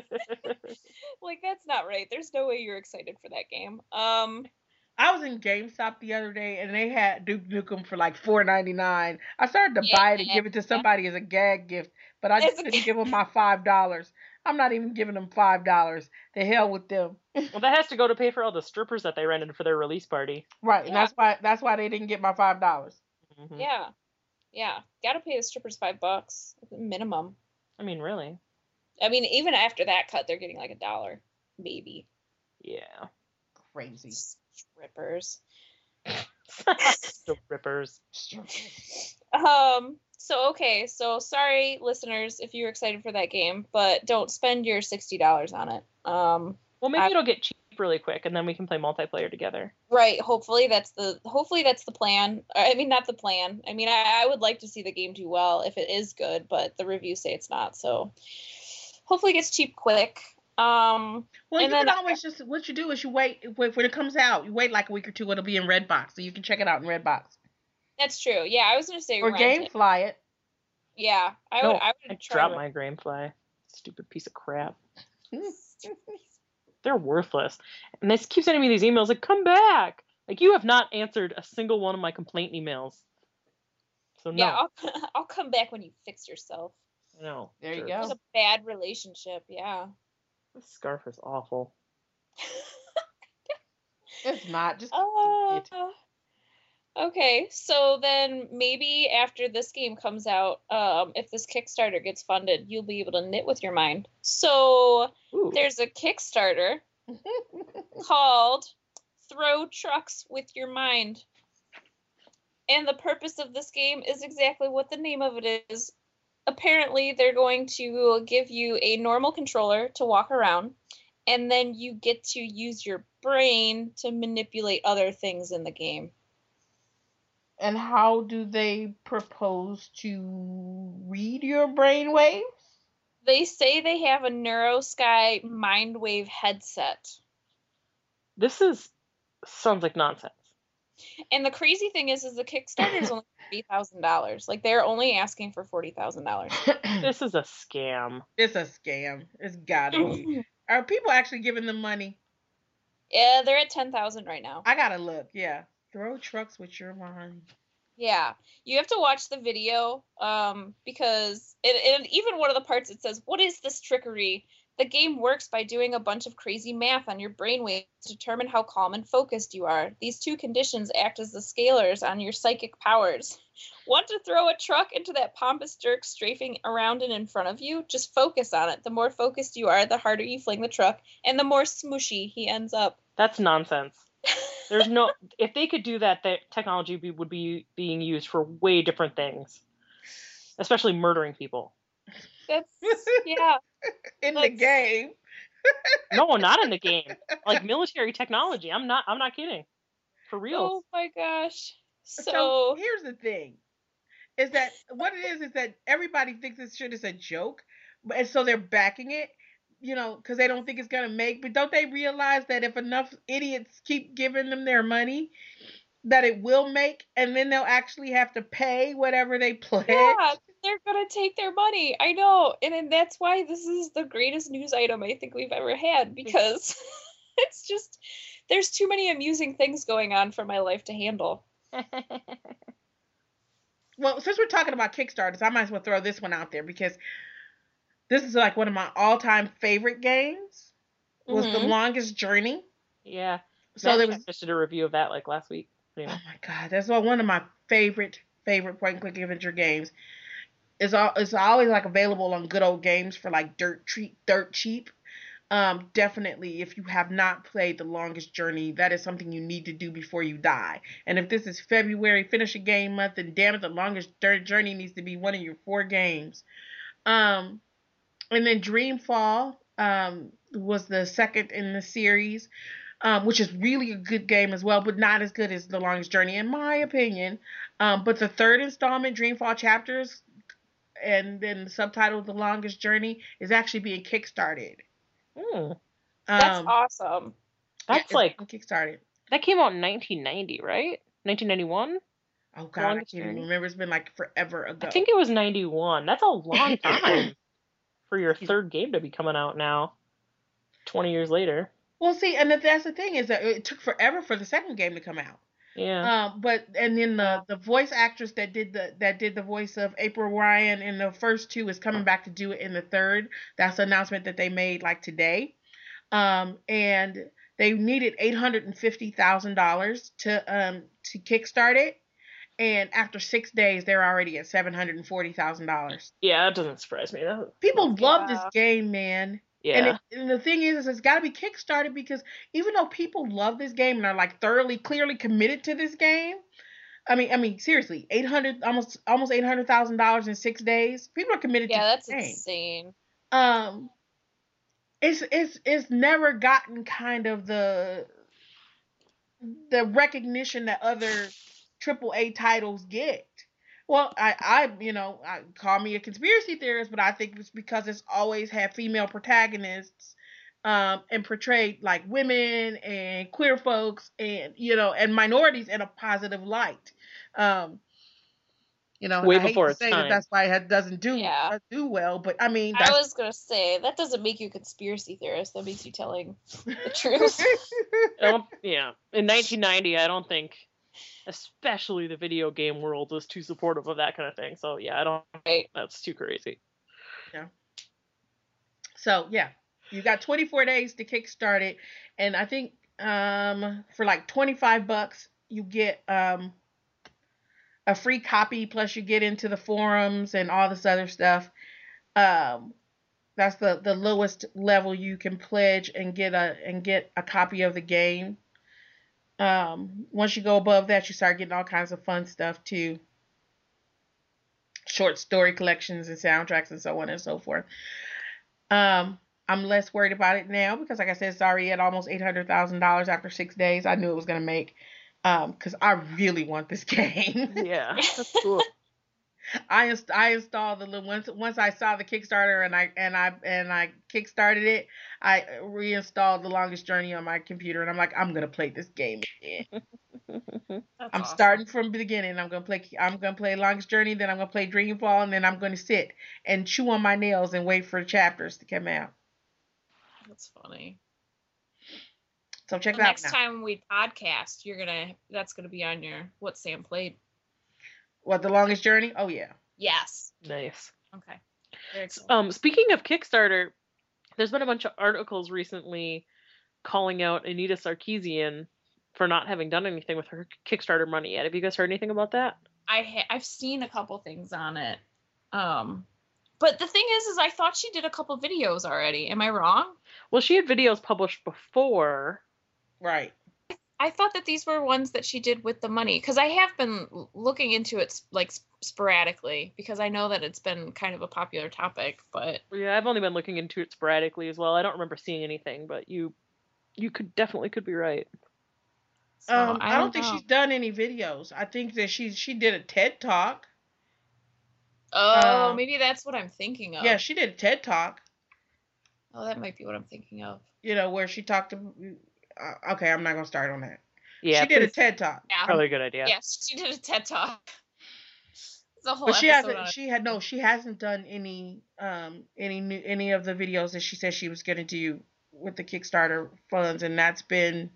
like that's not right. There's no way you're excited for that game. Um I was in GameStop the other day and they had Duke Nukem for like four ninety-nine. I started to Yeah, buy it and give it to somebody as a gag gift, but I As just a didn't gag- give them my five dollars. I'm not even giving them five dollars. The hell with them. Well, that has to go to pay for all the strippers that they rented for their release party. Right, and Yeah. that's why that's why they didn't get my five dollars. Mm-hmm. Yeah. Yeah. Gotta pay the strippers five bucks minimum. I mean, really? I mean, even after that cut, they're getting like a dollar, maybe. Yeah. Crazy. Strippers. Strippers. Um. So okay. So sorry, listeners, if you're excited for that game, but don't spend your sixty dollars on it. Um. Well, maybe I- it'll get cheap really quick, and then we can play multiplayer together. Right. Hopefully that's the hopefully that's the plan. I mean, not the plan. I mean, I, I would like to see the game do well if it is good, but the reviews say it's not. So hopefully it gets cheap quick. Um. Well, And you then- can always just what you do is you wait when when it comes out. You wait like a week or two. It'll be in Redbox, so you can check it out in Redbox That's true. Yeah, I was gonna say or rent it. GameFly it. Yeah, I No, would. I I would try dropped to- my Gamefly. Stupid piece of crap. They're worthless. And they keep sending me these emails like, come back. Like, you have not answered a single one of my complaint emails. So, no. Yeah, I'll I'll come back when you fix yourself. No. There you jerks. go. It was a bad relationship. Yeah. This scarf is awful. It's not just Uh, it. okay, so then maybe after this game comes out, um, if this Kickstarter gets funded, you'll be able to knit with your mind. So Ooh. there's a Kickstarter called Throw Trucks with Your Mind. And the purpose of this game is exactly what the name of it is. Apparently, they're going to give you a normal controller to walk around, and then you get to use your brain to manipulate other things in the game. And how do they propose to read your brainwaves? They say they have a NeuroSky Mindwave headset. This is sounds like nonsense. And the crazy thing is, is the Kickstarter is only forty thousand dollars. Like, they're only asking for forty thousand dollars. This is a scam. It's a scam. It's gotta be. Are people actually giving them money? Yeah, they're at ten thousand right now. I gotta look. Yeah. Throw trucks with your mind. Yeah, you have to watch the video, um, because it, and even one of the parts it says, "What is this trickery? The game works by doing a bunch of crazy math on your brainwaves to determine how calm and focused you are. These two conditions act as the scalars on your psychic powers. Want to throw a truck into that pompous jerk strafing around and in front of you? Just focus on it. The more focused you are, the harder you fling the truck, and the more smooshy he ends up." That's nonsense. There's no. If they could do that, that technology be, would be being used for way different things, especially murdering people. That's yeah. In the That's- game. No, not in the game. Like military technology. I'm not. I'm not kidding. For real. Oh my gosh. So, So, here's the thing. Is that what it is is that everybody thinks this shit is a joke, but and so they're backing it, you know, because they don't think it's gonna make. But don't they realize that if enough idiots keep giving them their money, that it will make, and then they'll actually have to pay whatever they pledge? yeah, they're gonna take their money. I know, and then that's why this is the greatest news item I think we've ever had, because it's just there's too many amusing things going on for my life to handle. Well, since we're talking about Kickstarters, I might as well throw this one out there because this is like one of my all-time favorite games. Was The Mhm. Longest Journey. Yeah. So Matt there and I was. just did a review of that like last week. Oh Anyway. my god, that's one of my favorite favorite point and click adventure games. It's all it's always like available on Good Old Games for like dirt treat dirt cheap. Um, definitely, if you have not played The Longest Journey, that is something you need to do before you die. And if this is February finish a game month, then damn it, The Longest Journey needs to be one of your four games. Um, and then Dreamfall um, was the second in the series, um, which is really a good game as well, but not as good as The Longest Journey, in my opinion. Um, but the third installment, Dreamfall Chapters, and then the subtitle The Longest Journey, is actually being kickstarted. Mm. That's Um, awesome. That's yeah, like kickstarted. That came out in nineteen ninety, right? nineteen ninety-one? Oh god, I can't even remember. It's been like forever ago. I think it was ninety-one. That's a long time for your third game to be coming out now. twenty years later. Well, see, and that's the thing is that it took forever for the second game to come out. Yeah. Um, but and then the the voice actress that did the that did the voice of April Ryan in the first two is coming back to do it in the third. That's an announcement that they made like today. Um, and they needed eight hundred and fifty thousand dollars to um to kickstart it, and after six days they're already at seven hundred and forty thousand dollars. Yeah, it doesn't surprise me. That, People yeah. love this game, man. Yeah. And, it, and the thing is, is it's got to be kickstarted because even though people love this game and are like thoroughly, clearly committed to this game, I mean, I mean, seriously, eight hundred, almost, almost eight hundred thousand dollars in six days. People are committed Yeah, to that's this game. insane. Um, it's it's it's never gotten kind of the the recognition that other triple A titles get. Well, I, I, you know, I call me a conspiracy theorist, but I think it's because it's always had female protagonists, um, and portrayed like women and queer folks and, you know, and minorities in a positive light. Um, you know, Way I hate before to its say time. that that's why it doesn't do Yeah. uh, do well, but I mean, that's, I was gonna say that doesn't make you a conspiracy theorist. That makes you telling the truth. I don't, yeah. In nineteen ninety, I don't think, especially the video game world, was too supportive of that kind of thing. So yeah, I don't. Right. That's too crazy. Yeah. So yeah, you got twenty-four days to kickstart it, and I think um for like twenty-five bucks you get um a free copy, plus you get into the forums and all this other stuff. Um, that's the the lowest level you can pledge and get a and get a copy of the game. Um, once you go above that, you start getting all kinds of fun stuff too. Short story collections and soundtracks and so on and so forth. Um, I'm less worried about it now because, like I said, it's already at almost eight hundred thousand dollars after six days. I knew it was gonna make, um, because I really want this game. Yeah, that's cool. I inst- I installed the little once once I saw the Kickstarter and I and I and I kickstarted it. I reinstalled The Longest Journey on my computer and I'm like, I'm gonna play this game again. That's I'm awesome. starting from the beginning. I'm gonna play. I'm gonna play Longest Journey, then I'm gonna play Dreamfall, and then I'm gonna sit and chew on my nails and wait for the chapters to come out. That's funny. So check The that next out. time we podcast, you're gonna that's gonna be on your what Sam played. What, The Longest Journey? Oh yeah. Yes. Nice. Okay. Very cool. Um, speaking of Kickstarter, there's been a bunch of articles recently calling out Anita Sarkeesian for not having done anything with her Kickstarter money yet. Have you guys heard anything about that? I ha- I've seen a couple things on it. Um, but the thing is, is I thought she did a couple videos already. Am I wrong? Well, she had videos published before. Right. I thought that these were ones that she did with the money because I have been l- looking into it like sporadically because I know that it's been kind of a popular topic. But Yeah, I've only been looking into it sporadically as well. I don't remember seeing anything, but you you could definitely could be right. so, Um, I I don't don't think know. she's done any videos. I think that she she did a TED Talk. Oh, um, maybe that's what I'm thinking of. Yeah, she did a TED Talk. Oh, that might be what I'm thinking of. You know, where she talked to. Uh, okay, I'm not gonna start on that. Yeah, she did a please- TED Talk. Yeah. Probably a good idea. Yes, she did a TED Talk. It's a whole But she episode on hasn't. it. She had no. She hasn't done any. Um. Any new. Any of the videos that she said she was gonna do with the Kickstarter funds, and that's been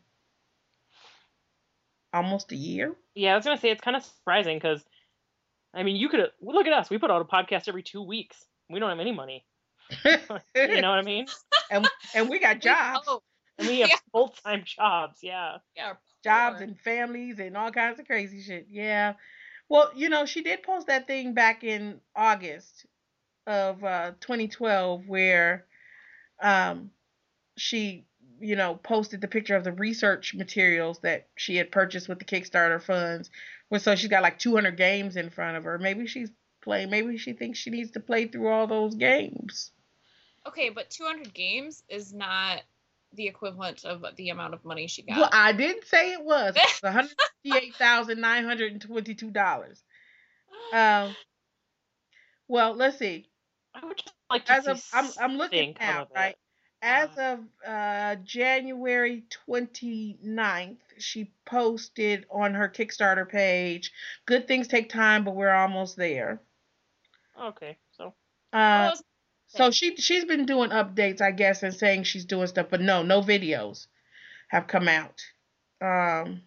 almost a year. Yeah, I was gonna say it's kind of surprising because, I mean, you could look at us. We put out a podcast every two weeks. We don't have any money. You know what I mean? and and we got We- jobs, oh, And we have Yeah. full time jobs. Yeah. yeah, jobs poor. and families and all kinds of crazy shit. Yeah, Well, you know, she did post that thing back in August of uh, twenty twelve where um, she, you know, posted the picture of the research materials that she had purchased with the Kickstarter funds. Well, so she's got like two hundred games in front of her. Maybe she's playing, maybe she thinks she needs to play through all those games. Okay, but two hundred games is not the equivalent of the amount of money she got. Well, I didn't say it was. It's one hundred fifty-eight thousand nine hundred twenty-two dollars. Um, well, let's see. I would just like to As see of I'm I'm looking something come now, of right? it. As of uh, January twenty-ninth, she posted on her Kickstarter page, "Good things take time, but we're almost there." Okay, so Uh, Oh, so she she's been doing updates, I guess, and saying she's doing stuff, but no, no videos have come out. Um,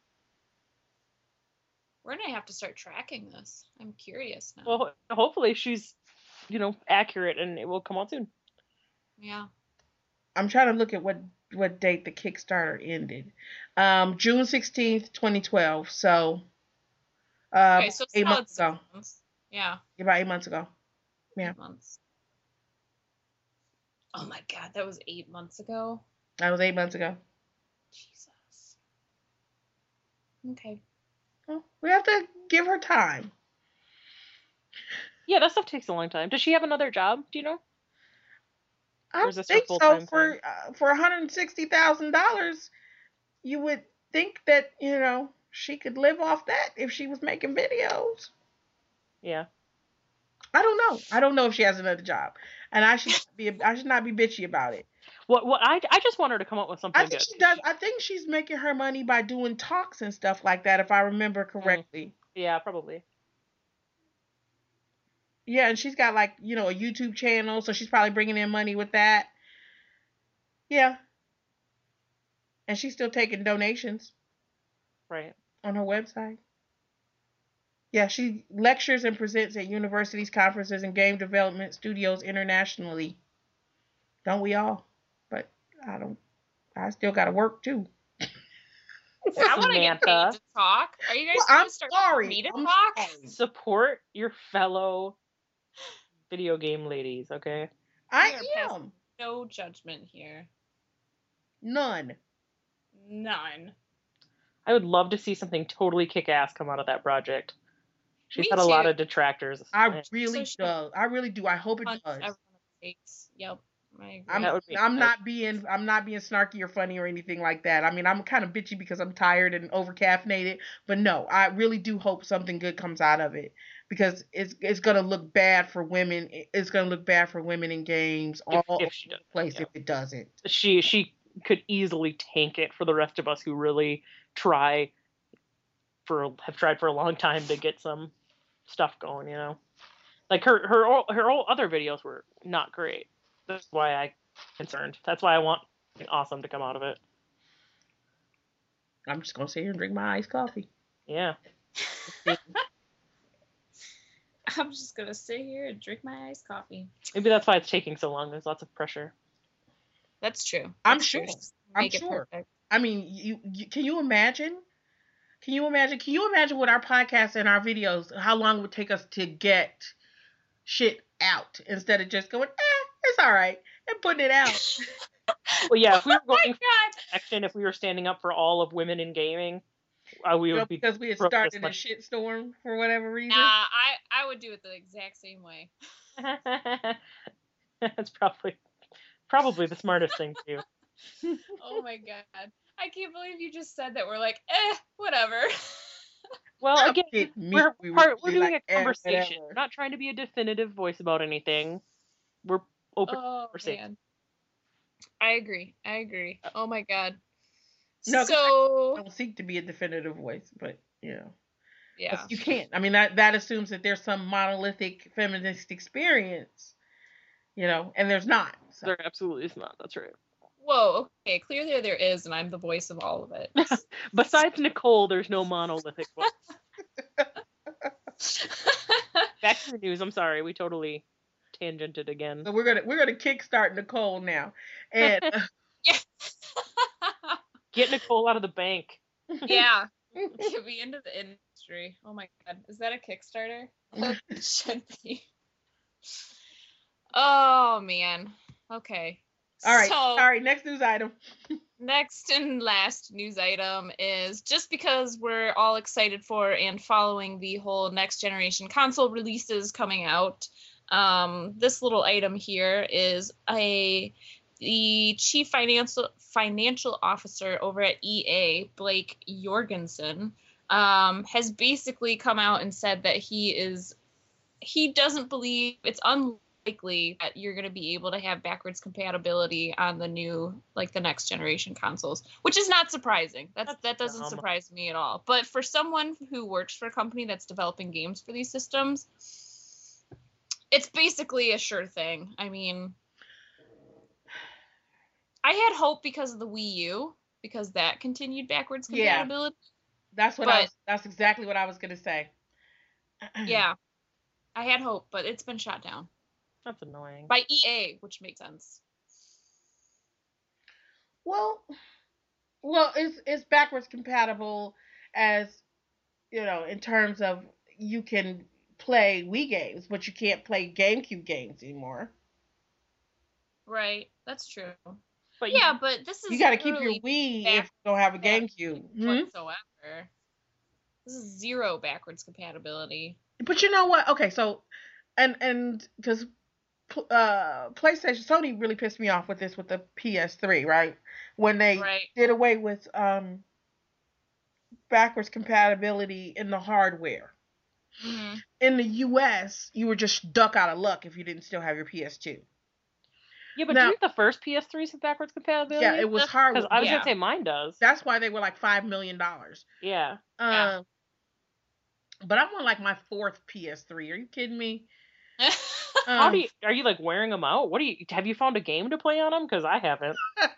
we're gonna have to start tracking this. I'm curious now. well, hopefully she's, you know, accurate and it will come out soon. Yeah. I'm trying to look at what what date the Kickstarter ended. Um, June sixteenth, twenty twelve. So, uh, Okay, so eight solid months six ago. months. Yeah. About eight months ago. Yeah. Eight months. Oh my god, that was eight months ago. That was eight months ago. Jesus. Okay. Well, we have to give her time. Yeah, that stuff takes a long time. Does she have another job? Do you know? I Or is this her think so. full-time For thing? uh, for one hundred sixty thousand dollars, you would think that you know she could live off that if she was making videos. Yeah. I don't know. I don't know if she has another job, and I should be I should not be bitchy about it. What? What? I I just want her to come up with something I think good. she does. I think she's making her money by doing talks and stuff like that, if I remember correctly. Yeah, probably. Yeah, and she's got like you know a YouTube channel, so she's probably bringing in money with that. Yeah, and she's still taking donations Right. on her website. Yeah, she lectures and presents at universities, conferences, and game development studios internationally. Don't we all? But I don't. I still got to work too. I want to get paid Samantha. to talk. Are you guys Well, going I'm to start sorry. me to I'm talk? sorry. Support your fellow video game ladies, okay? I We are am. No judgment here. None. None. I would love to see something totally kick-ass come out of that project. She's Me had a lot too. of detractors. I really So she- do. I really do. I hope it Punch does. everyone in the face. Yep. I agree. I'm, That would be- I'm that- not being I'm not being snarky or funny or anything like that. I mean, I'm kind of bitchy because I'm tired and over caffeinated, but no, I really do hope something good comes out of it because it's it's gonna look bad for women. It's gonna look bad for women in games all If- if over she the does, place yeah. if it doesn't. She she could easily tank it for the rest of us who really try for have tried for a long time to get some stuff going, you know. Like her her her whole other videos were not great. That's why I'm concerned. That's why I want something awesome to come out of it. I'm just gonna sit here and drink my iced coffee. Yeah. I'm just gonna sit here and drink my iced coffee. Maybe that's why it's taking so long. There's lots of pressure. That's true. I'm That's sure. true. Just I'm Make it sure. perfect. I mean, you, you can you imagine? Can you imagine? Can you imagine with our podcasts and our videos how long it would take us to get shit out instead of just going, eh, it's all right, and putting it out. Well, yeah, if we were Oh my going for god. action, if we were standing up for all of women in gaming, uh, we You know, would be. because we had broke this started a much. shitstorm for whatever reason. Nah, I I would do it the exact same way. That's probably probably the smartest thing to do. Oh my god. I can't believe you just said that. We're like, eh, whatever. Well, Not again, it, me, we're we were part, we're really doing like, a eh, conversation. whatever. We're not trying to be a definitive voice about anything. We're open to Oh conversation. man. I agree. I agree. Oh my god. No, 'cause I So don't seek to be a definitive voice, but you know, yeah. you can't. I mean, that that assumes that there's some monolithic feminist experience, you know, and there's not. So. There absolutely is not. That's right. Whoa, okay, clearly there is, and I'm the voice of all of it. Besides Nicole, there's no monolithic voice. Back to the news. I'm sorry, we totally tangented again. So we're gonna we're gonna kickstart Nicole now, and uh, yeah. Get Nicole out of the bank. yeah. Get me into the industry. Oh my god. Is that a Kickstarter? It should be. Oh man. Okay. All right. So, All right. Next news item. next and last news item is just because we're all excited for and following the whole next generation console releases coming out. Um, this little item here is a the chief financial financial officer over at E A, Blake Jorgensen, um, has basically come out and said that he is he doesn't believe it's unlikely that you're going to be able to have backwards compatibility on the new, like the next generation consoles, which is not surprising. That's, That's that doesn't dumb. surprise me at all. But for someone who works for a company that's developing games for these systems, it's basically a sure thing. I mean, I had hope because of the Wii U, because that continued backwards Yeah. compatibility. That's what I But- was. That's exactly what I was gonna say. Yeah, I had hope, but it's been shot down That's annoying. by E A, which makes sense. Well, well, it's it's backwards compatible as you know in terms of you can play Wii games, but you can't play GameCube games anymore. Right, that's true. But Yeah, you, but this is You got to keep your really Wii back- if you don't have a back- GameCube. Hmm? whatsoever. This is zero backwards compatibility. But you know what? Okay, so and and because uh PlayStation Sony really pissed me off with this with the P S three, right? When they Right. did away with um backwards compatibility in the hardware. hmm In the U S, you were just duck out of luck if you didn't still have your P S two. yeah, but Now- didn't the first P S threes have backwards compatibility? Yeah, it was hard. Because I was Yeah. gonna say mine does. That's why they were like five million dollars. Yeah. Um, Yeah. but I'm on like my fourth P S three. Are you kidding me? How Um, do you? Are you like wearing them out? What do you? Have you found a game to play on them? Because I haven't.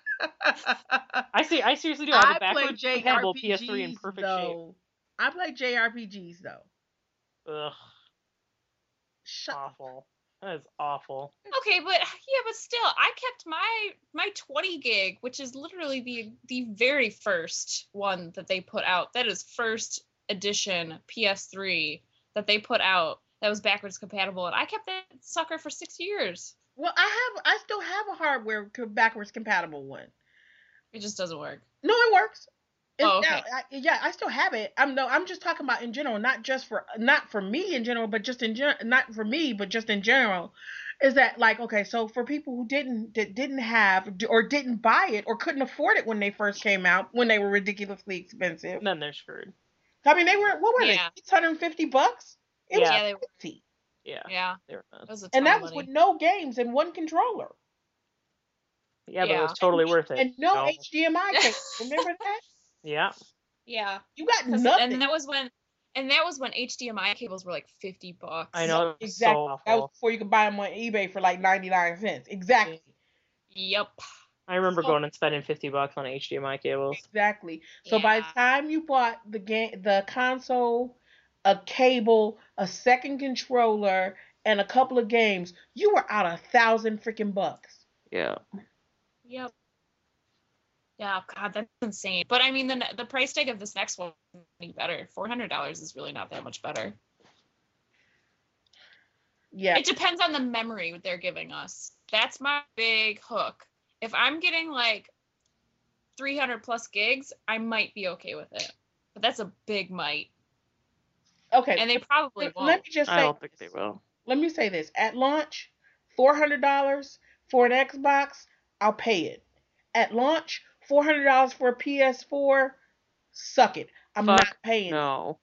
I see. I seriously do. I have I a play backwards compatible P S three in J R P Gs perfect shape. though. I play J R P Gs though. Ugh, Shut awful. That is awful. Okay, but yeah, but still, I kept my my twenty gig, which is literally the the very first one that they put out. That is first edition P S three that they put out that was backwards compatible, and I kept that sucker for six years. Well, I have. I still have a hardware co- backwards compatible one. It just doesn't work. No, it works. It's, Oh, okay. now, I, yeah, I still have it. I'm no. I'm just talking about in general, not just for not for me in general, but just in general, not for me, but just in general. Is that like okay? So for people who didn't that didn't have or didn't buy it or couldn't afford it when they first came out, when they were ridiculously expensive. And then they're screwed. I mean, they were what were Yeah. they? six hundred fifty bucks. It was Yeah, they were. fifty, Yeah. Yeah, They were that nuts. was a ton and that of was money. with no games and one controller Yeah, but it Yeah. was totally worth it. and no No. H D M I cable. Remember that? Yeah. Yeah, You got 'cause- nothing. and that was when, and that was when H D M I cables were like fifty bucks. I know. It was Exactly. so That was awful. before you could buy them on eBay for like ninety-nine cents. Exactly. Yep. I remember So- going and spending fifty bucks on H D M I cables. Exactly. So by the Yeah. time you bought the game, the console, a cable, a second controller, and a couple of games, you were out a thousand freaking bucks. Yeah. Yep. Yeah, God, that's insane. But I mean, the the price tag of this next one is any better. Four hundred dollars is really not that much better. Yeah. It depends on the memory they're giving us. That's my big hook. If I'm getting like three hundred plus gigs, I might be okay with it. But that's a big might, Okay. and they probably let, won't. let me just I say. don't think they will. Let me say this: at launch, four hundred dollars for an Xbox, I'll pay it. At launch, four hundred dollars for a P S four, suck it. I'm Fuck not paying. it. No.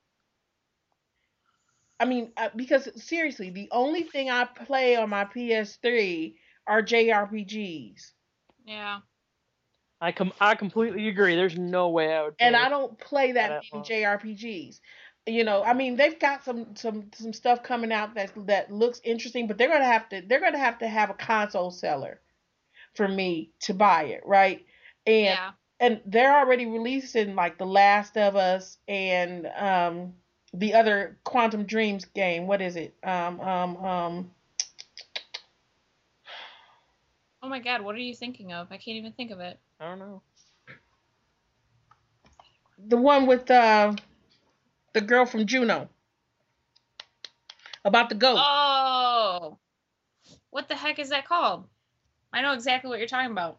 I mean, uh, because seriously, the only thing I play on my P S three are J R P Gs, Yeah. I com- I completely agree. There's no way I would. and pay I don't play that that many much. J R P Gs. You know, I mean, they've got some some some stuff coming out that that looks interesting, but they're gonna have to they're gonna have to have a console seller for me to buy it, right? And Yeah. and they're already releasing like The Last of Us and um the other Quantum Dreams game. What is it? Um um um Oh my God, what are you thinking of? I can't even think of it. I don't know. The one with uh, the girl from Juno. About the goat. Oh, what the heck is that called? I know exactly what you're talking about.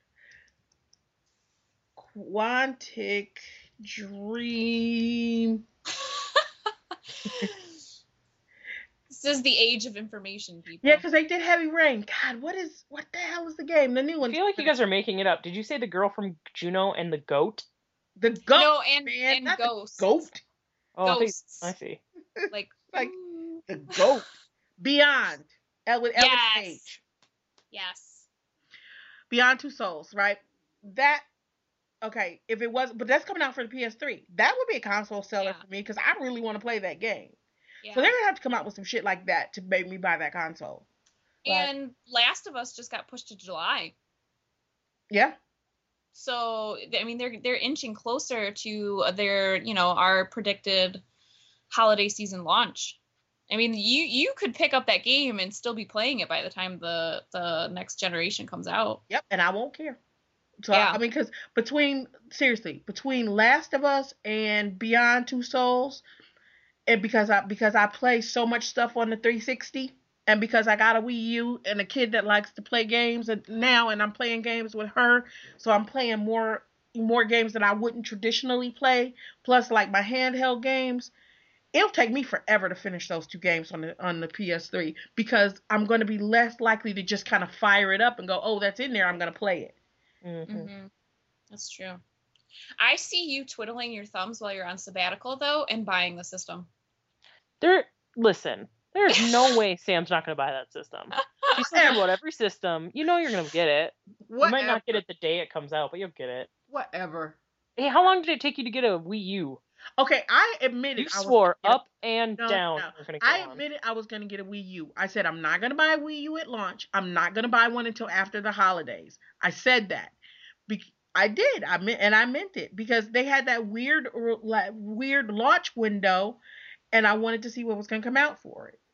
Quantic Dream. This is the age of information, people. Yeah, because they did Heavy Rain. God, what is what the hell is the game? The new one. I feel like you guys are making it up. Did you say the girl from Juno and the goat? The goat. No, and man, and not ghosts. The goat. Oh, Ghosts. I, think, I see. Like like the goat. Beyond. El- with Ellen yes. Page. Yes. Beyond Two Souls, right? That okay, if it was, but that's coming out for the P S three. That would be a console seller Yeah. for me because I really want to play that game. Yeah. So they're gonna have to come out with some shit like that to make me buy that console. And Last of Us just got pushed to July. Yeah. So I mean, they're they're inching closer to their, you know, our predicted holiday season launch. I mean, you you could pick up that game and still be playing it by the time the the next generation comes out. Yep, and I won't care. So Yeah. I, I mean, because between seriously, between Last of Us and Beyond Two Souls, and because I because I play so much stuff on the three sixty, and because I got a Wii U and a kid that likes to play games and now, and I'm playing games with her, so I'm playing more more games that I wouldn't traditionally play. Plus, like my handheld games. It'll take me forever to finish those two games on the on the P S three because I'm going to be less likely to just kind of fire it up and go, oh, that's in there, I'm going to play it. Mm-hmm. Mm-hmm. That's true. I see you twiddling your thumbs while you're on sabbatical, though, and buying the system. There, listen, there's no way Sam's not going to buy that system. She says about every system. You know you're going to get it. Whatever. You might not get it the day it comes out, but you'll get it. Whatever. Hey, how long did it take you to get a Wii U? Okay, I admitted You I was swore gonna get up and no, down. no. you were gonna get I one. admitted I was going to get a Wii U. I said I'm not going to buy a Wii U at launch. I'm not going to buy one until after the holidays. I said that. Be- I did. I meant, and I meant it because they had that weird, like, weird launch window, and I wanted to see what was going to come out for it.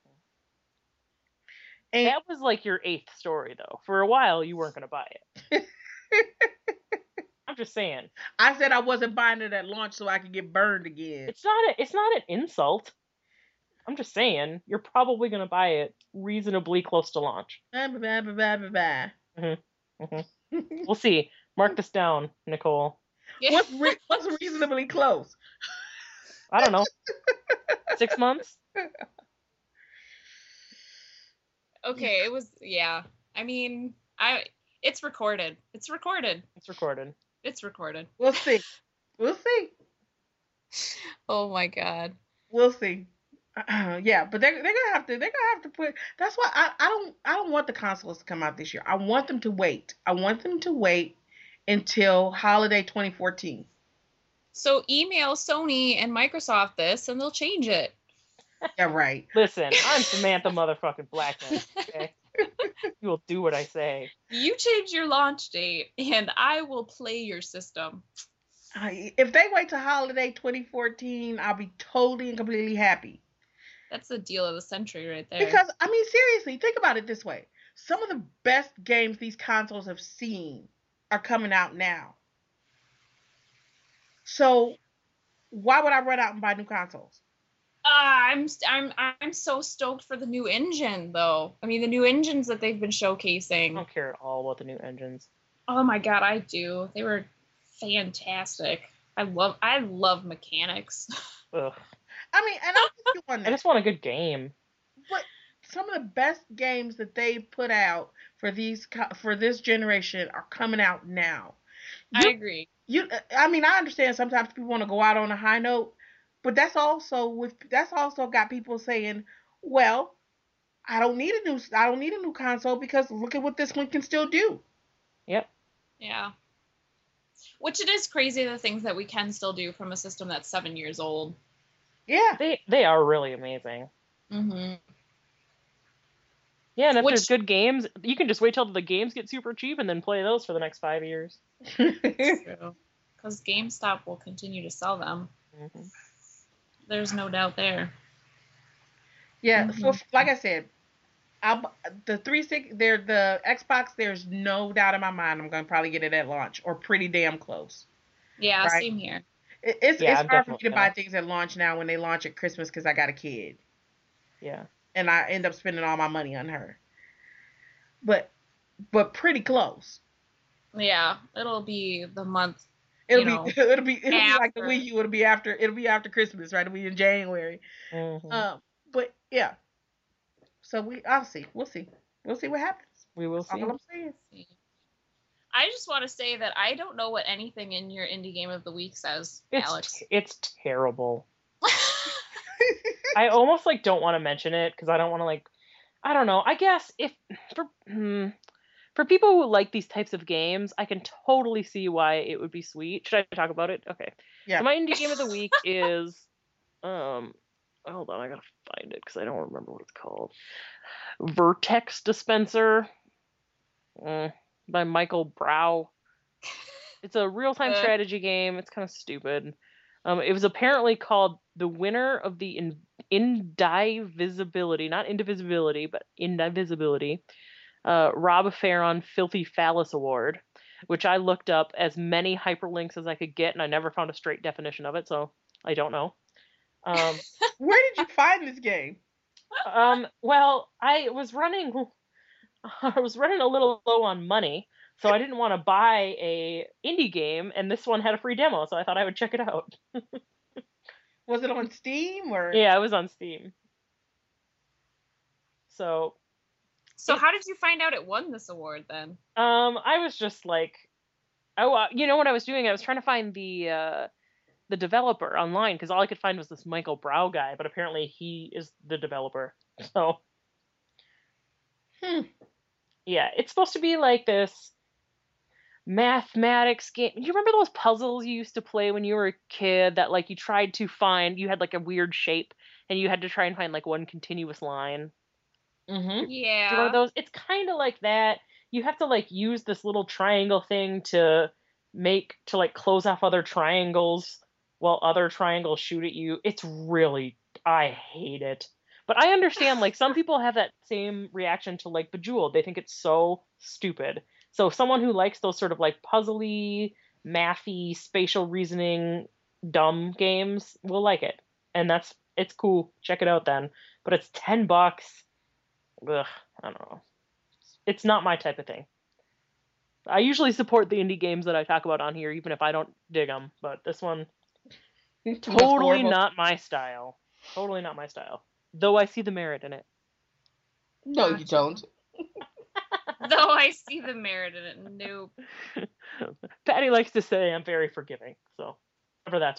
And That was like your eighth story, though. For a while, you weren't gonna buy it. I'm just saying. I said I wasn't buying it at launch so I could get burned again. It's not a, it's not an insult. I'm just saying you're probably gonna buy it reasonably close to launch. Bye, bye, bye, bye, bye, bye. Mm-hmm. Mm-hmm. We'll see. Mark this down, Nicole. What's re- what's reasonably close? I don't know. Six months? Okay, it was yeah. I mean, I it's recorded. It's recorded. It's recorded. It's recorded. We'll see. We'll see. Oh my god. We'll see. Uh, yeah, but they're they're gonna have to they're gonna have to put. That's why I, I don't I don't want the consoles to come out this year. I want them to wait. I want them to wait until holiday twenty fourteen. So email Sony and Microsoft this, and they'll change it. Yeah, right. Listen, I'm Samantha motherfucking Blackman. Okay, you will do what I say. You change your launch date, and I will play your system. I, if they wait till holiday twenty fourteen, I'll be totally and completely happy. That's the deal of the century right there. Because I mean, seriously, think about it this way: some of the best games these consoles have seen are coming out now. So why would I run out and buy new consoles? Uh, I'm I'm I'm so stoked for the new engine, though. I mean, the new engines that they've been I showcasing. don't care at all about the new engines. Oh my god, I do. They were fantastic. I love I love mechanics. Ugh. I mean, and I'm with you on I that. just want a good game. But some of the best games that they put out for these co- for this generation are coming out now. I You, agree. you, I mean, I understand sometimes people want to go out on a high note, but that's also with that's also got people saying, "Well, I don't need a new I don't need a new console because look at what this one can still do." Yep. Yeah. Which it is crazy the things that we can still do from a system that's seven years old. Yeah. They they are really amazing. Mm-hmm. Yeah, and if Which- there's good games, you can just wait till the games get super cheap and then play those for the next five years. True. Because GameStop will continue to sell them. Mm-hmm. There's no doubt there. Yeah, Mhm. so like I said, I'll, the three sixty, there, the Xbox. There's no doubt in my mind I'm gonna probably get it at launch or pretty damn close. Yeah, Right. same here. It, it's Yeah, it's I'm hard for me definitely to buy gonna. things at launch now when they launch at Christmas because I got a kid Yeah. and I end up spending all my money on her. But but pretty close. Yeah, it'll be the month, It'll you be know, it'll be it'll be like the after. Wii U. It'll be after it'll be after Christmas, right? It'll be in January. hmm Um, but yeah. So we I'll see. We'll see. We'll see what happens. We will That's see. all I'm saying. I just want to say that I don't know what anything in your indie game of the week says, It's Alex. t- it's terrible. I almost like don't want to mention it because I don't want to like I don't know. I guess if for hmm, for people who like these types of games, I can totally see why it would be sweet. Should I talk about it? Okay. Yeah. So my indie game of the week is um hold on, I gotta find it because I don't remember what it's called. Vertex Dispenser mm, by Michael Brow. It's a real-time Uh. strategy game. It's kind of stupid. Um, it was apparently called the winner of the in- Indivisibility, not Indivisibility, but Indivisibility, uh, Rob Farron Filthy Phallus Award, which I looked up as many hyperlinks as I could get, and I never found a straight definition of it, so I don't know. Um, Where did you find this game? um, well, I was running, I was running a little low on money, so I didn't want to buy a indie game, and this one had a free demo, so I thought I would check it out. Was it on Steam or? Yeah, it was on Steam. So, So it, how did you find out it won this award then? um, I was just like, oh, uh, you know what I was doing? I was trying to find the uh, the developer online because all I could find was this Michael Brow guy, but apparently he is the developer. So, Hmm. yeah, it's supposed to be like this mathematics game. You remember those puzzles you used to play when you were a kid that like you tried to find, you had like a weird shape and you had to try and find like one continuous line? Mm-hmm. Do you Yeah. remember those? It's kind of like that. You have to like use this little triangle thing to make to like close off other triangles while other triangles shoot at you. It's really, I hate it. But I understand like some people have that same reaction to like Bejeweled. They think it's so stupid. So someone who likes those sort of like puzzly, mathy, spatial reasoning, dumb games will like it. And that's it's cool. Check it out then. But it's ten bucks. Ugh, I don't know. It's not my type of thing. I usually support the indie games that I talk about on here, even if I don't dig them. But this one, totally not my style. Totally not my style. Though I see the merit in it. No, you don't. Though I see the merit in it. Nope. Patty likes to say I'm very forgiving. So, whatever that's.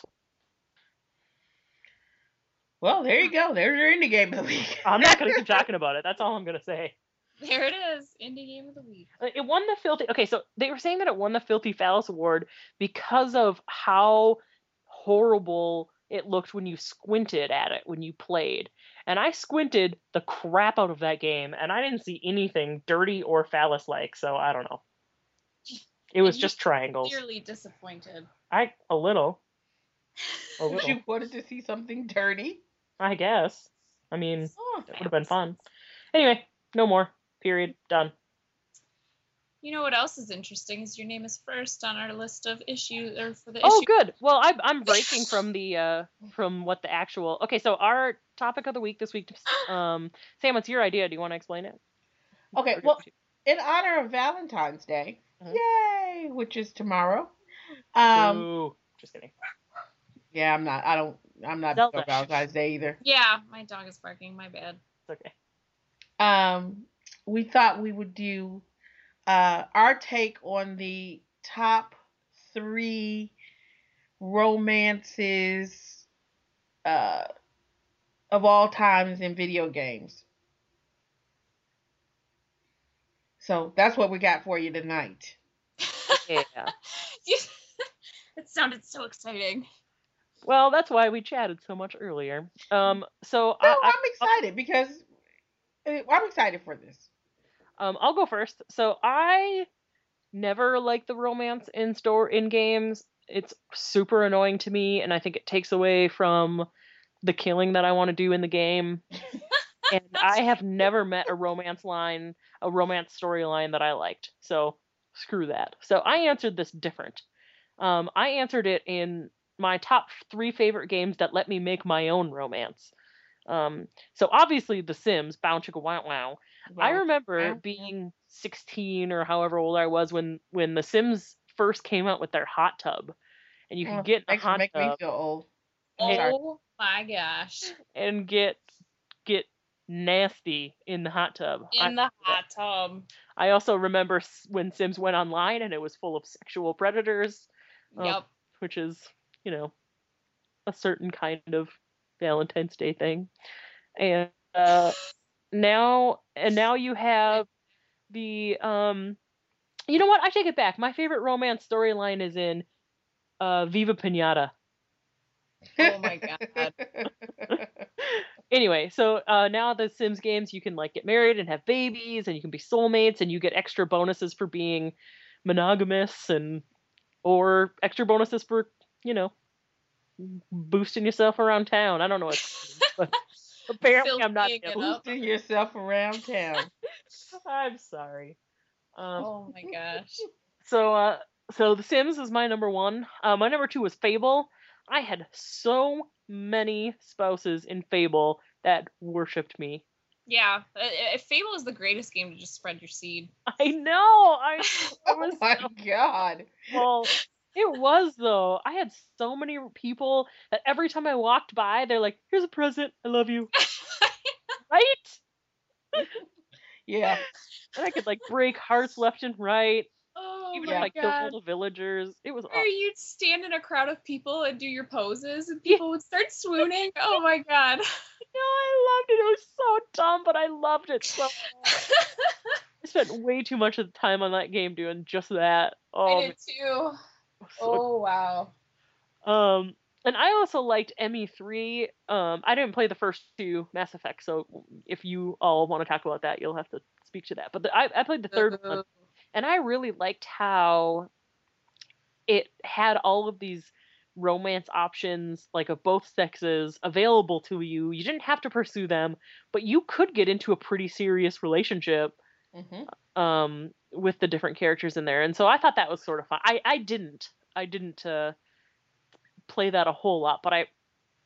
Well, there you go. There's your indie game of the week. I'm not going to keep talking about it. That's all I'm going to say. There it is. Indie game of the week. It won the Filthy... Okay, so they were saying that it won the Filthy Phallus Award because of how horrible it looked when you squinted at it when you played. And I squinted the crap out of that game, and I didn't see anything dirty or phallus-like, so I don't know. It was just triangles. Clearly disappointed. I... A little. A little. You wanted to see something dirty? I guess. I mean, Oh, it would have been fun. Anyway, no more. Period. Done. You know what else is interesting is your name is first on our list of issues or for the Oh, issue. good. Well, I'm I'm breaking from the uh from what the actual. Okay, so our topic of the week this week. Um, Sam, it's your idea. Do you want to explain it? Okay. Well, in honor of Valentine's Day, Mhm. yay, which is tomorrow. Um. Ooh, just kidding. Yeah, I'm not. I don't. I'm not Zelda. for Valentine's Day either. Yeah, my dog is barking. My bad. It's okay. Um, we thought we would do uh, our take on the top three romances uh, of all times in video games. So that's what we got for you tonight. Yeah. It sounded so exciting. Well, that's why we chatted so much earlier. Um, so No, I, I, I'm excited because I'm excited for this. Um, I'll go first. So I never like the romance in store in games. It's super annoying to me, and I think it takes away from the killing that I want to do in the game. And I have never met a romance line, a romance storyline that I liked. So screw that. So I answered this different. Um, I answered it in my top three favorite games that let me make my own romance. Um, so obviously The Sims, Bow Chicka Wow Wow. I Wow. remember Wow. being sixteen or however old I was when when The Sims first came out with their hot tub, and you Oh, could get in a makes hot make me tub feel old. I'm and, sorry. Oh my gosh. and get get nasty in the hot tub. I, In the hot tub. I also remember s- when Sims went online and it was full of sexual predators, um, Yep. which is, you know, a certain kind of Valentine's Day thing. And uh, now, and now you have the, um, you know what? I take it back. My favorite romance storyline is in uh, Viva Pinata. Oh my god. Anyway, so uh, now the Sims games, you can like get married and have babies, and you can be soulmates, and you get extra bonuses for being monogamous, and or extra bonuses for, you know, boosting yourself around town. I don't know what, but apparently I'm not. Filthying it Able. up. Boosting yourself around town. I'm sorry. Um, Oh my gosh. so, uh, so The Sims is my number one. Uh, my number two was Fable. I had so many spouses in Fable that worshipped me. Yeah, uh, uh, Fable is the greatest game to just spread your seed. I know. I, I Oh was my so, god. well, it was though. I had so many people that every time I walked by, they're like, "Here's a present. I love you." Right? Yeah. And I could like break hearts left and right. Oh Even my if I killed all god. the villagers, it was Or awesome. you'd stand in a crowd of people and do your poses, and Yeah. people would start swooning. Oh my god. No, I loved it. It was so dumb, but I loved it so much. I spent way too much of the time on that game doing just that. Oh, I did too. so Oh wow. Um, and I also liked M E three. Um, I didn't play the first two Mass Effect, so if you all want to talk about that, you'll have to speak to that. But the, I, I played the third one, and I really liked how it had all of these romance options, like of both sexes, available to you. You didn't have to pursue them, but you could get into a pretty serious relationship Mm-hmm. um, with the different characters in there. And so I thought that was sort of fun. I, I didn't. I didn't. Uh, play that a whole lot, but I,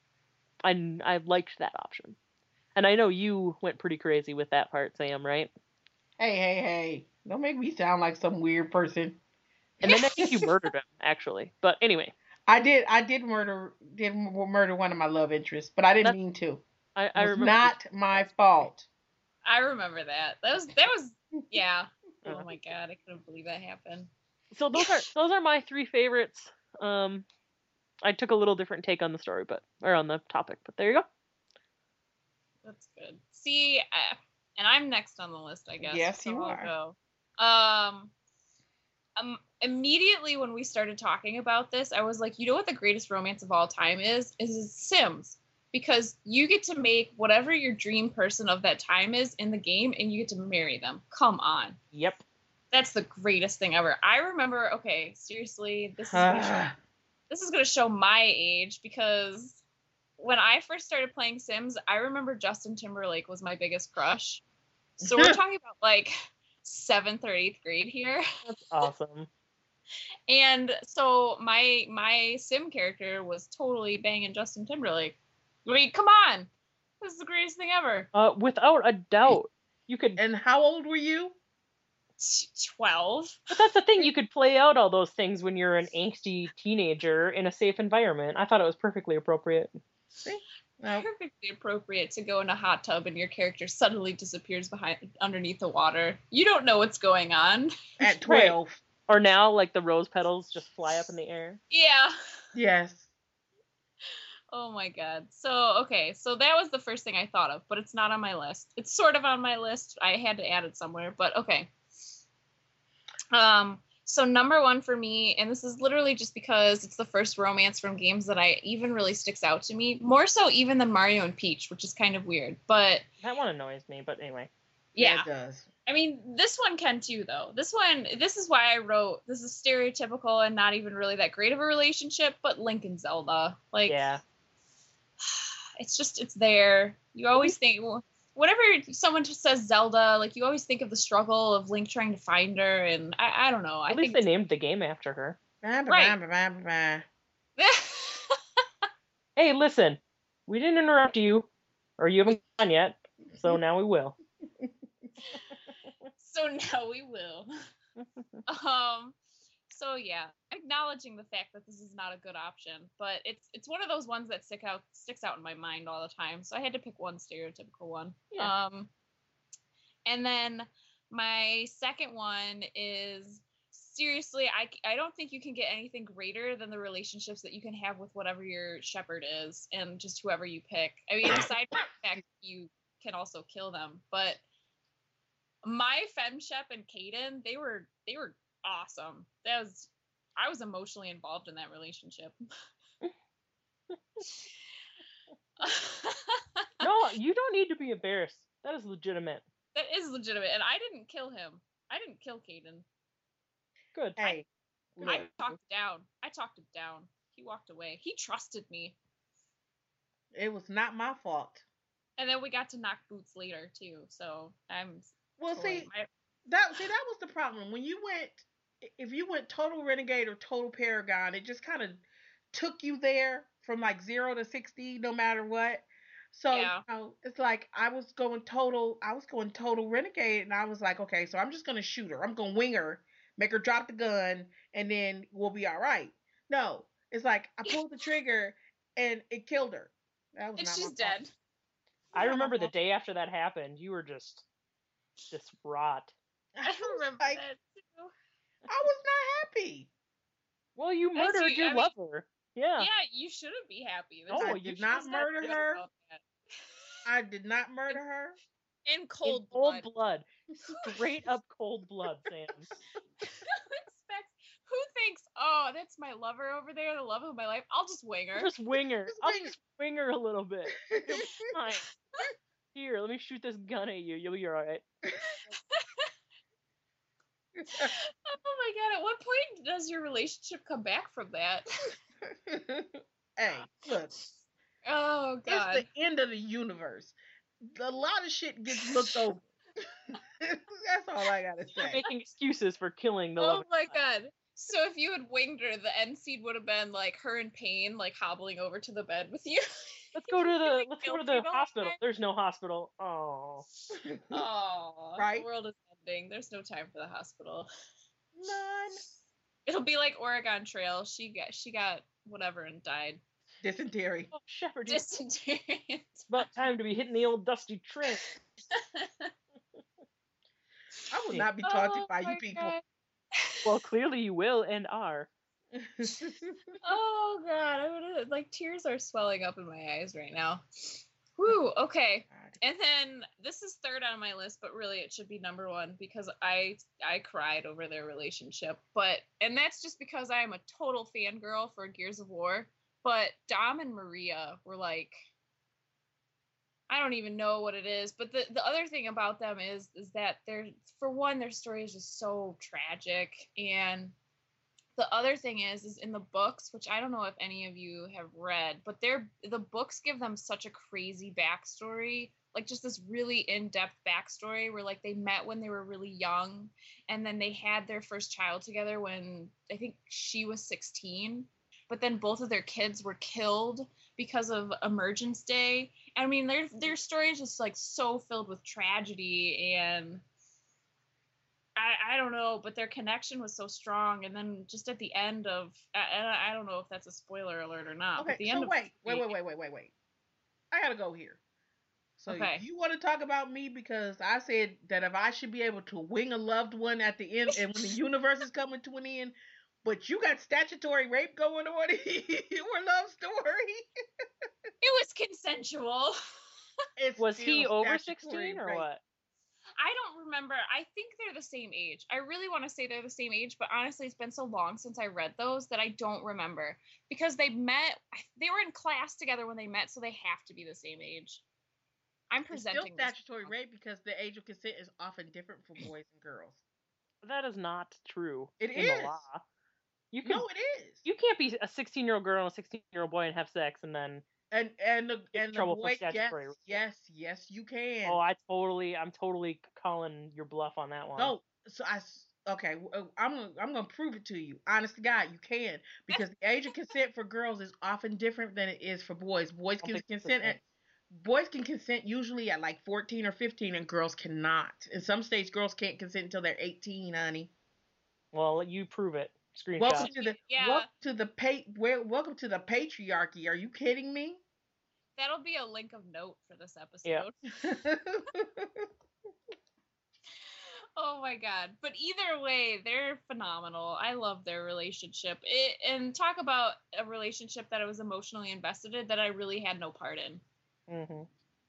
I I liked that option, and I know you went pretty crazy with that part, Sam, right? Hey, hey, hey. Don't make me sound like some weird person. And then I think you murdered him, actually. But anyway, I did I did murder did murder one of my love interests, but I didn't That- mean to. I, It I was remember. not my fault. I remember that. That was that was yeah. Uh. Oh my god, I couldn't believe that happened. So those are those are my three favorites. Um, I took a little different take on the story, but or on the topic, but there you go. That's good. See, uh, and I'm next on the list, I guess. Yes, so you I'll are. Go. Um, um, immediately when we started talking about this, I was like, you know what the greatest romance of all time is? Is, is Sims. Because you get to make whatever your dream person of that time is in the game, and you get to marry them. Come on. Yep. That's the greatest thing ever. I remember, okay, seriously, this is gonna show, this is gonna show my age, because when I first started playing Sims, I remember Justin Timberlake was my biggest crush. So we're talking about like seventh or eighth grade here. That's awesome. And so my my Sim character was totally banging Justin Timberlake. I mean, come on. This is the greatest thing ever. Uh, without a doubt, you could. And how old were you? twelve. But that's the thing, you could play out all those things when you're an angsty teenager in a safe environment. I thought it was perfectly appropriate. See? No. Perfectly appropriate to go in a hot tub and your character suddenly disappears behind underneath the water. You don't know what's going on. At twelve. Or now, like the rose petals just fly up in the air. Yeah. Yes. Oh my god. So, okay. So that was the first thing I thought of, but it's not on my list. It's sort of on my list. I had to add it somewhere, but okay. Um, so number one for me, and this is literally just because it's the first romance from games that I even really sticks out to me, more so even than Mario and Peach, which is kind of weird, but That one annoys me, but anyway. yeah. It does. I mean, this one can too, though. This one, this is why I wrote, this is stereotypical and not even really that great of a relationship, but Link and Zelda. Like, Yeah. it's just, it's there. You always think, well, whenever someone just says Zelda, like, you always think of the struggle of Link trying to find her, and I, I don't know. I At least think they named the game after her. Bye, bye, Right. bye, bye, bye, bye. Hey, listen, we didn't interrupt you, or you haven't gone yet, so now we will. So now we will. um, so yeah, acknowledging the fact that this is not a good option, but it's it's one of those ones that stick out sticks out in my mind all the time. So I had to pick one stereotypical one. Yeah. Um, and then my second one is seriously, I, I don't think you can get anything greater than the relationships that you can have with whatever your shepherd is and just whoever you pick. I mean, aside from the fact you can also kill them, but my FemShep and Caden, they were they were awesome. That was I was emotionally involved in that relationship. No, you don't need to be embarrassed. That is legitimate. That is legitimate, and I didn't kill him. I didn't kill Caden. Good. Hey, I, I talked him down. I talked him down. He walked away. He trusted me. it was not my fault. And then we got to knock boots later too. So I'm Well, totally, see, my, that see that was the problem. When you went, if you went total renegade or total paragon, it just kind of took you there from like zero to sixty, no matter what. So Yeah. you know, it's like I was going total, I was going total renegade, and I was like, okay, so I'm just gonna shoot her. I'm gonna wing her, make her drop the gun, and then we'll be all right. No, it's like I pulled the trigger and it killed her. That was and not she's my fault. dead. I Not my remember the fault. day after that happened, you were just distraught. I was remember like, that too. I was not happy. Well, you As murdered you- your I mean- lover. Yeah. Yeah, you shouldn't be happy. Oh, I you did not should murder Good her. about that. I did not murder her. In In cold cold blood. blood. Straight up cold blood, Sam. Who expects? Who thinks? Oh, that's my lover over there, the love of my life. I'll just wing her. Just wing her. Just I'll wing her. just wing her a little bit. You'll be fine. Here, let me shoot this gun at you. You'll be alright. Oh my god! At what point does your relationship come back from that? Hey, look, Oh god! it's the end of the universe. A lot of shit gets looked over. That's all I gotta You're say. making excuses for killing the Oh love. my god! So if you had winged her, the end scene would have been like her in pain, like hobbling over to the bed with you. Let's go to the Feeling let's go to guilty the the whole hospital. time. There's no hospital. Oh. Oh, Right? the world is ending. There's no time for the hospital. None. It'll be like Oregon Trail. She got she got whatever and died. Dysentery. Oh, Shepard, it's Dysentery. about time to be hitting the old dusty trail. I will not be taunted Oh by my you people. God. Well, clearly you will and are. Oh god, I'm gonna, like tears are swelling up in my eyes right now. Whew, okay. And then this is third on my list, but really it should be number one because I I cried over their relationship. But and that's just because I am a total fangirl for Gears of War. But Dom and Maria were like, I don't even know what it is. But the, the other thing about them is is that they're, for one, their story is just so tragic. And the other thing is, is in the books, which I don't know if any of you have read, but they're, the books give them such a crazy backstory, like just this really in-depth backstory where like they met when they were really young, and then they had their first child together when I think she was sixteen, but then both of their kids were killed because of Emergence Day. I mean, their their story is just like so filled with tragedy, and I, I don't know, but their connection was so strong. And then just at the end of, and I don't know if that's a spoiler alert or not. Okay, but the so end of wait, wait, wait, wait, wait, wait, wait. I gotta go here. So Okay. you want to talk about me because I said that if I should be able to wing a loved one at the end and when the universe is coming to an end, but you got statutory rape going on in your love story. It was consensual. It's Was he still over statutory sixteen or rape. what? I don't remember. I think they're the same age. I really want to say they're the same age, but honestly, it's been so long since I read those that I don't remember. Because they met, they were in class together when they met, so they have to be the same age. I'm It's still presenting this statutory wrong. rape because the age of consent is often different for boys and girls. That is not true. It in is. the law. You can No, it is. you can't be a sixteen-year-old girl and a sixteen-year-old boy and have sex and then And and the Get and the trouble for boy, yes, statutory rape. yes, yes, you can. oh, I totally I'm totally calling your bluff on that one. No, so I s- Okay, w- I'm gonna I'm gonna prove it to you. Honest to God, you can, because the age of consent for girls is often different than it is for boys. Boys I don't can think it's the consent same. at boys can consent usually at like fourteen or fifteen, and girls cannot. In some states, girls can't consent until they're eighteen, honey. Well, you prove it. Welcome Screenshot. to the Yeah. welcome to the pa- wel- welcome to the patriarchy. Are you kidding me? That'll be a link of note for this Yeah. episode. Oh my god. But either way, they're phenomenal. I love their relationship. It, and talk about a relationship that I was emotionally invested in that I really had no part in. Mm-hmm.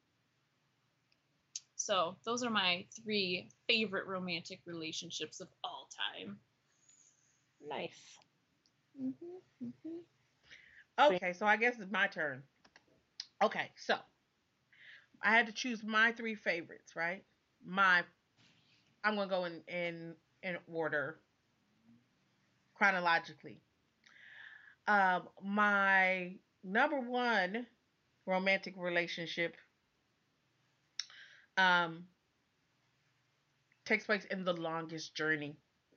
So those are my three favorite romantic relationships of all time. Nice. Mm-hmm, mm-hmm. Okay, so I guess it's my turn. Okay, so I had to choose my three favorites, right? My I'm gonna go in in, in order chronologically. Um, my number one romantic relationship um takes place in The Longest Journey,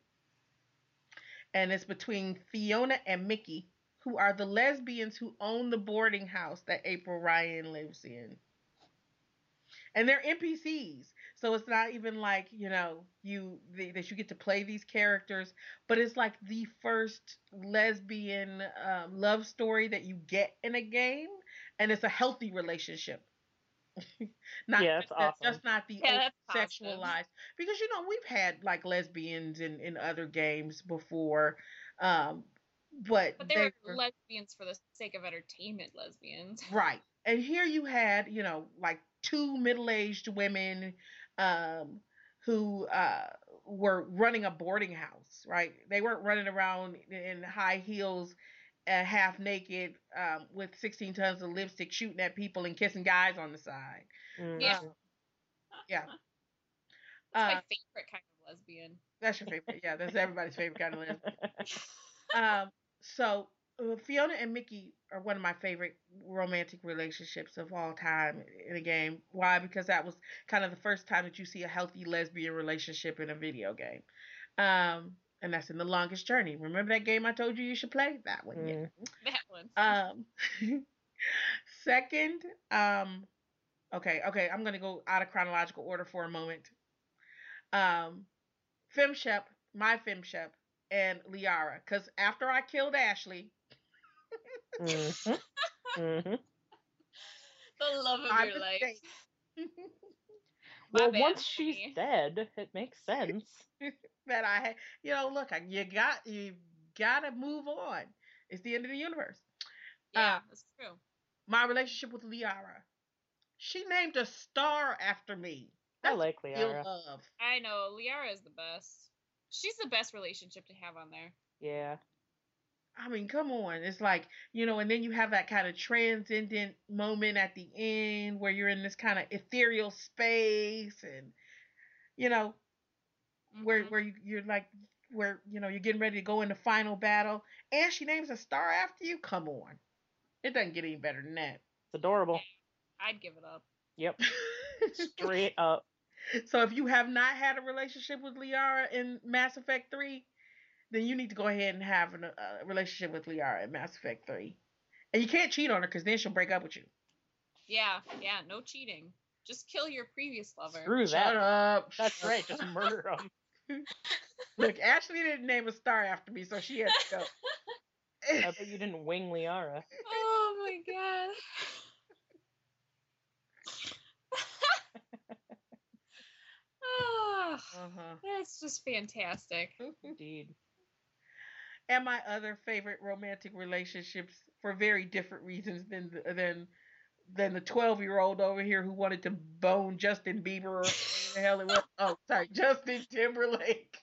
and it's between Fiona and Mickey, who are the lesbians who own the boarding house that April Ryan lives in. And they're N P Cs, so it's not even like, you know, you the, that you get to play these characters, but it's like the first lesbian um, love story that you get in a game, and it's a healthy relationship. Not Yeah, it's awesome. just not the Yeah, that's sexualized, because you know we've had like lesbians in in other games before, um, but But they, they were were lesbians for the sake of entertainment lesbians. right. And here you had, you know, like two middle-aged women um who uh were running a boarding house, right? They weren't running around in high heels, uh, half naked, um, with sixteen tons of lipstick, shooting at people and kissing guys on the side. Mm-hmm. Yeah. Uh, yeah. That's my Uh, favorite kind of lesbian. that's your favorite. Yeah, that's everybody's favorite kind of lesbian. Um, so uh, Fiona and Mickey are one of my favorite romantic relationships of all time in a game. Why? Because that was kind of the first time that you see a healthy lesbian relationship in a video game. Um, and that's in The Longest Journey. Remember that game I told you you should play? That one, yeah. That one. Um, second, um, okay, okay, I'm gonna go out of chronological order for a moment. Um, Femshep, my Femshep, and Liara. Because after I killed Ashley, Mm-hmm. Mm-hmm. The love of my your life. mistake. My Well, bad, once she's homie. dead, it makes sense. that I had, you know, look, I, you got, you gotta move on. It's the end of the universe. Yeah, Uh, that's true. my relationship with Liara. She named a star after me. I That's like real Liara. love. I know. Liara is the best. She's the best relationship to have on there. Yeah. I mean, come on. It's like, you know, and then you have that kind of transcendent moment at the end where you're in this kind of ethereal space, and, you know, where Mhm. where you, you're like, where, you know, you're getting ready to go in the final battle, and she names a star after you. Come on. It doesn't get any better than that. It's adorable. I'd give it up. Yep. Straight up. So if you have not had a relationship with Liara in Mass Effect three, then you need to go ahead and have an, a relationship with Liara in Mass Effect three. And you can't cheat on her, because then she'll break up with you. Yeah, yeah, no cheating. Just kill your previous lover. Screw Shut that. up. That's Shut right. Just murder them. Look, Ashley didn't name a star after me, so she had to go. I bet you didn't wing Liara. Oh my god. Oh, Uh-huh. that's just fantastic. Indeed. And my other favorite romantic relationships, for very different reasons than the, than than the twelve year old over here who wanted to bone Justin Bieber, or whatever the hell it was. Oh, sorry, Justin Timberlake.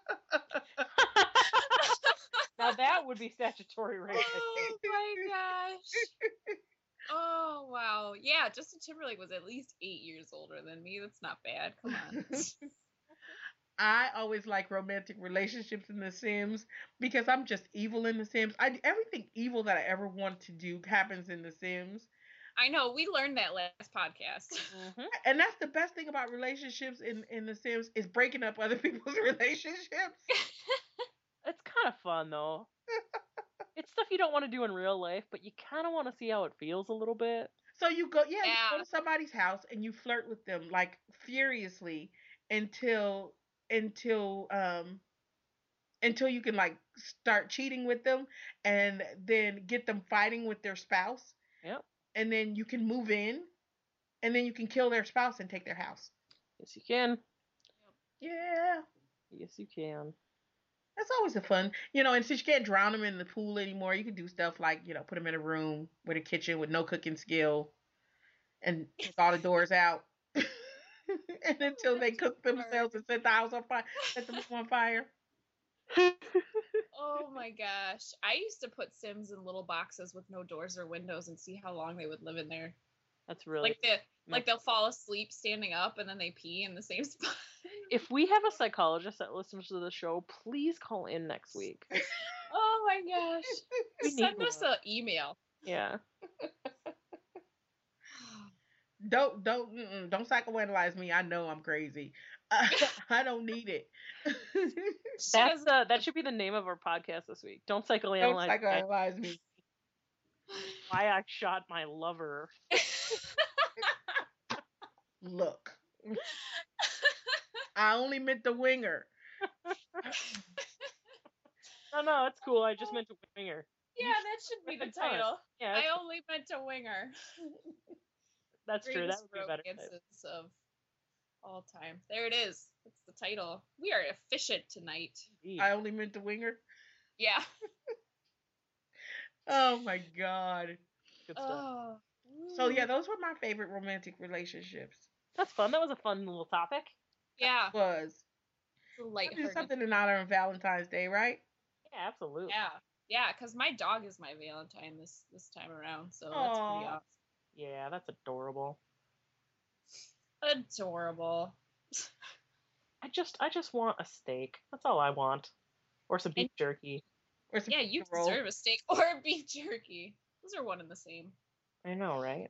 Now that would be statutory rape. Oh my gosh. Oh wow. Yeah, Justin Timberlake was at least eight years older than me. That's not bad. Come on. I always like romantic relationships in The Sims because I'm just evil in The Sims. I everything evil that I ever want to do happens in The Sims. I know, we learned that last podcast. Mm-hmm. And that's the best thing about relationships in, in The Sims is breaking up other people's relationships. It's kind of fun though. It's stuff you don't want to do in real life, but you kind of want to see how it feels a little bit. So you go, yeah, you Yeah. go to somebody's house and you flirt with them like furiously until until um until you can like start cheating with them and then get them fighting with their spouse, Yep. and then you can move in and then you can kill their spouse and take their house. Yes, you can. Yeah. Yes, you can. That's always a fun, you know, and since you can't drown them in the pool anymore, you can do stuff like, you know, put them in a room with a kitchen with no cooking skill and take all the doors out. And until they cook themselves and set the house on fire, set them on fire. Oh my gosh. I used to put Sims in little boxes with no doors or windows and see how long they would live in there. That's really Like the like they'll fall asleep standing up and then they pee in the same spot. If we have a psychologist that listens to the show, please call in next week. Oh my gosh. We Send need us one. an email. Yeah. Don't don't mm-mm, don't psychoanalyze me. I know I'm crazy. Uh, I don't need it. That's uh, that should be the name of our podcast this week. Don't Don't psychoanalyze me. psychoanalyze me. Why I shot my lover. Look, I only meant the winger. No, no, it's cool. I just meant to wing her. Yeah, that should be the title. Yeah, I that's, only meant to wing her. that's true. That Greatest would be better. romances of all time. There it is. That's the title. We are efficient tonight. Indeed. I only meant the winger. Yeah. Oh my god. Good stuff. Oh. So yeah, those were my favorite romantic relationships. That's fun. That was a fun little topic. Yeah. Was It's a let's do lighthearted. something in honor of Valentine's Day, right? Yeah, absolutely. Yeah. Yeah, because my dog is my Valentine this this time around, so that's pretty Aw. awesome. Yeah, that's adorable. Adorable. I just, I just want a steak. That's all I want, or some beef And- jerky. Or some Yeah, you pizza roll. deserve a steak or beef jerky. Those are one and the same. I know, right?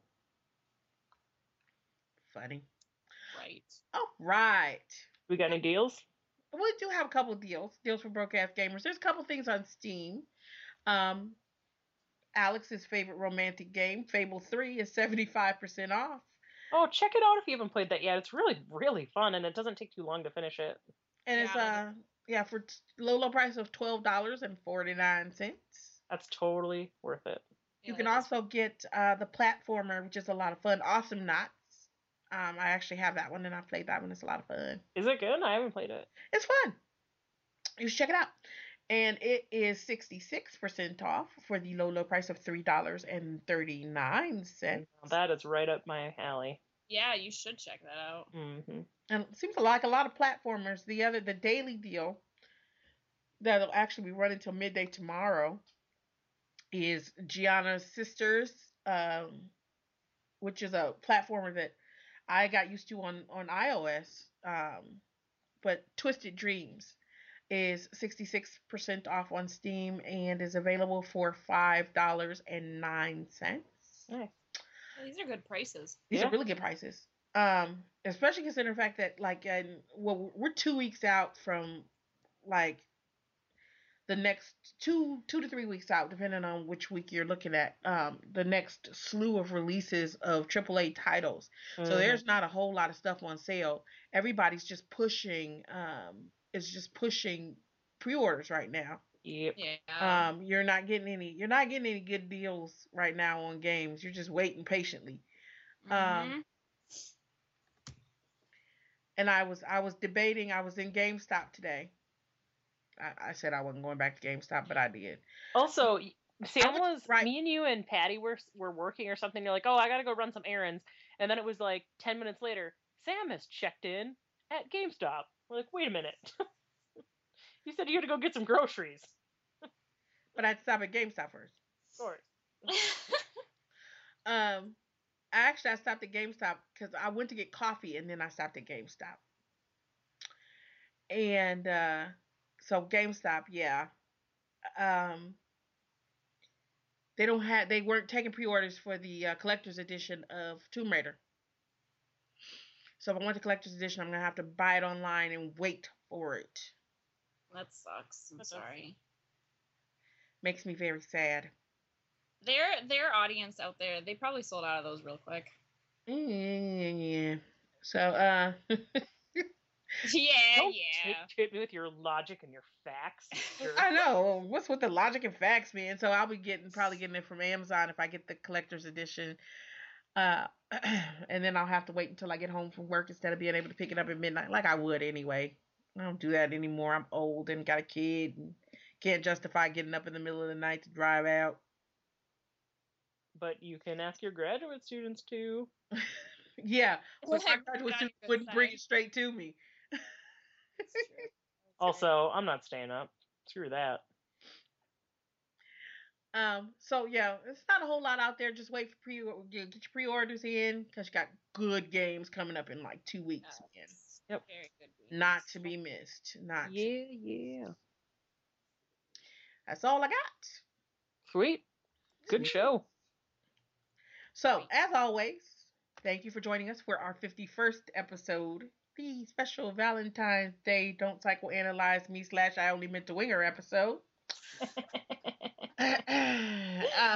Funny. Right. All right. We got any deals? We do have a couple of deals. Deals for broke ass gamers. There's a couple things on Steam. Um, Alex's favorite romantic game, Fable three, is seventy-five percent off. Oh, check it out if you haven't played that yet. It's really, really fun, and it doesn't take too long to finish it. And it's Yeah. uh yeah, for t- low low price of twelve dollars and forty-nine cents. That's totally worth it. You Yeah, can that is- also get uh the platformer, which is a lot of fun, Awesome Knots. Um, I actually have that one and I've played that one. It's a lot of fun. Is it good? I haven't played it. It's fun. You should check it out. And it is sixty-six percent off for the low, low price of three dollars and thirty-nine cents. That is right up my alley. Yeah, you should check that out. Mm-hmm. And it seems like a lot of platformers. The other, the daily deal that'll actually be running till midday tomorrow is Gianna's Sisters, um, which is a platformer that I got used to on, on iOS. Um, but Twisted Dreams is sixty-six percent off on Steam and is available for five dollars and nine cents. Nice. Yeah, these are good prices. These Yeah. are really good prices. Um, especially considering the fact that like, and well, we're two weeks out from like the next two, two to three weeks out, depending on which week you're looking at. Um, the next slew of releases of triple A titles. So Mhm. there's not a whole lot of stuff on sale. Everybody's just pushing. Um, is just pushing pre-orders right now. Yep. Yeah. Um, you're not getting any. You're not getting any good deals right now on games. You're just waiting patiently. Um, Mhm. And I was I was debating. I was in GameStop today. I, I said I wasn't going back to GameStop, but I did. Also, Sam I was- was, right. me and you and Patty were were working or something. You're like, oh, I gotta go run some errands, and then it was like ten minutes later, Sam has checked in at GameStop. We're like, wait a minute. You said you had to go get some groceries. But I had to stop at GameStop first. Of course. Um, I actually I stopped at GameStop because I went to get coffee and then I stopped at GameStop. And uh, so GameStop, yeah. Um, They don't have. They weren't taking pre-orders for the uh, collector's edition of Tomb Raider. So if I want the collector's edition, I'm gonna have to buy it online and wait for it. That sucks. I'm sorry. Makes me very sad. Their their audience out there, they probably sold out of those real quick. Yeah. So uh. yeah, Don't yeah. hit me with your logic and your facts. Sure. I know. What's with the logic and facts, man? So I'll be getting probably getting it from Amazon if I get the collector's edition. Uh, and then I'll have to wait until I get home from work instead of being able to pick it up at midnight, like I would anyway. I don't do that anymore. I'm old and got a kid and can't justify getting up in the middle of the night to drive out. But you can ask your graduate students to. Yeah, Well, but my hey, graduate on students your good wouldn't bring side. it straight to me. That's true. That's Also, I'm not staying up. Screw that. Um, so yeah, it's not a whole lot out there. Just wait for pre get your pre-orders in because you got good games coming up in like two weeks. right. Man. Yep. Very good. Games. Not to be missed. Not. To. Yeah, yeah. That's all I got. Sweet. Good show. So as always, thank you for joining us for our fifty-first episode, the special Valentine's Day Don't Psychoanalyze Me slash I Only Meant to Wing Her episode. uh,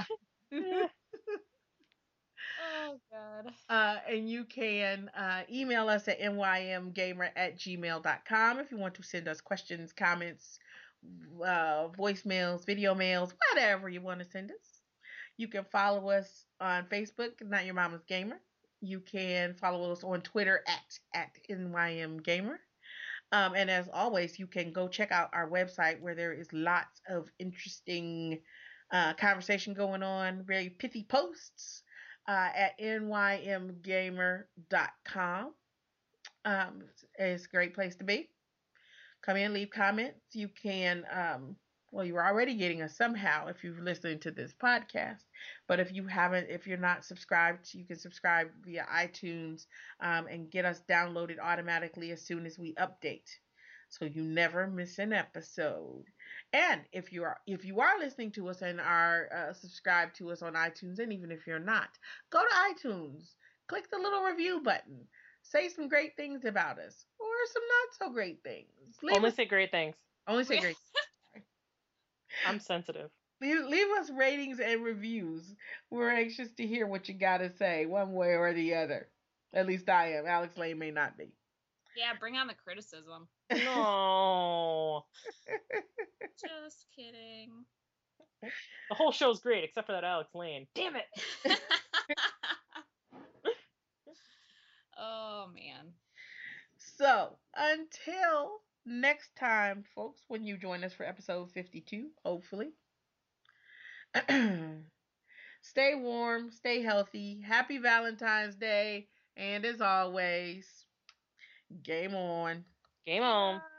Oh God. Uh, and you can uh, email us at n y m gamer at gmail dot com if you want to send us questions, comments, uh, voicemails, video mails, whatever you want to send us. You can follow us on Facebook, Not Your Mama's Gamer. You can follow us on Twitter at, at N Y M Gamer. Um, and as always, you can go check out our website where there is lots of interesting uh, conversation going on, very pithy posts. Uh, at N Y M gamer dot com. Um, it's a great place to be. Come in, leave comments. You can, um, well, you're already getting us somehow if you're listening to this podcast. But if you haven't, if you're not subscribed, you can subscribe via iTunes um, and get us downloaded automatically as soon as we update. So you never miss an episode. And if you are if you are listening to us and are uh, subscribed to us on iTunes, and even if you're not, go to iTunes, click the little review button, say some great things about us, or some not so great things. Leave Only us, say great things. only say great. I'm sensitive. Leave, leave us ratings and reviews. We're anxious to hear what you got to say, one way or the other. At least I am. Alex Lane may not be. Yeah, bring on the criticism. No. Just kidding. The whole show's great except for that Alex Lane. Damn it. Oh man. So, until next time, folks, when you join us for episode fifty-two, hopefully. Stay warm, stay healthy. Happy Valentine's Day. And as always, game on. Game on.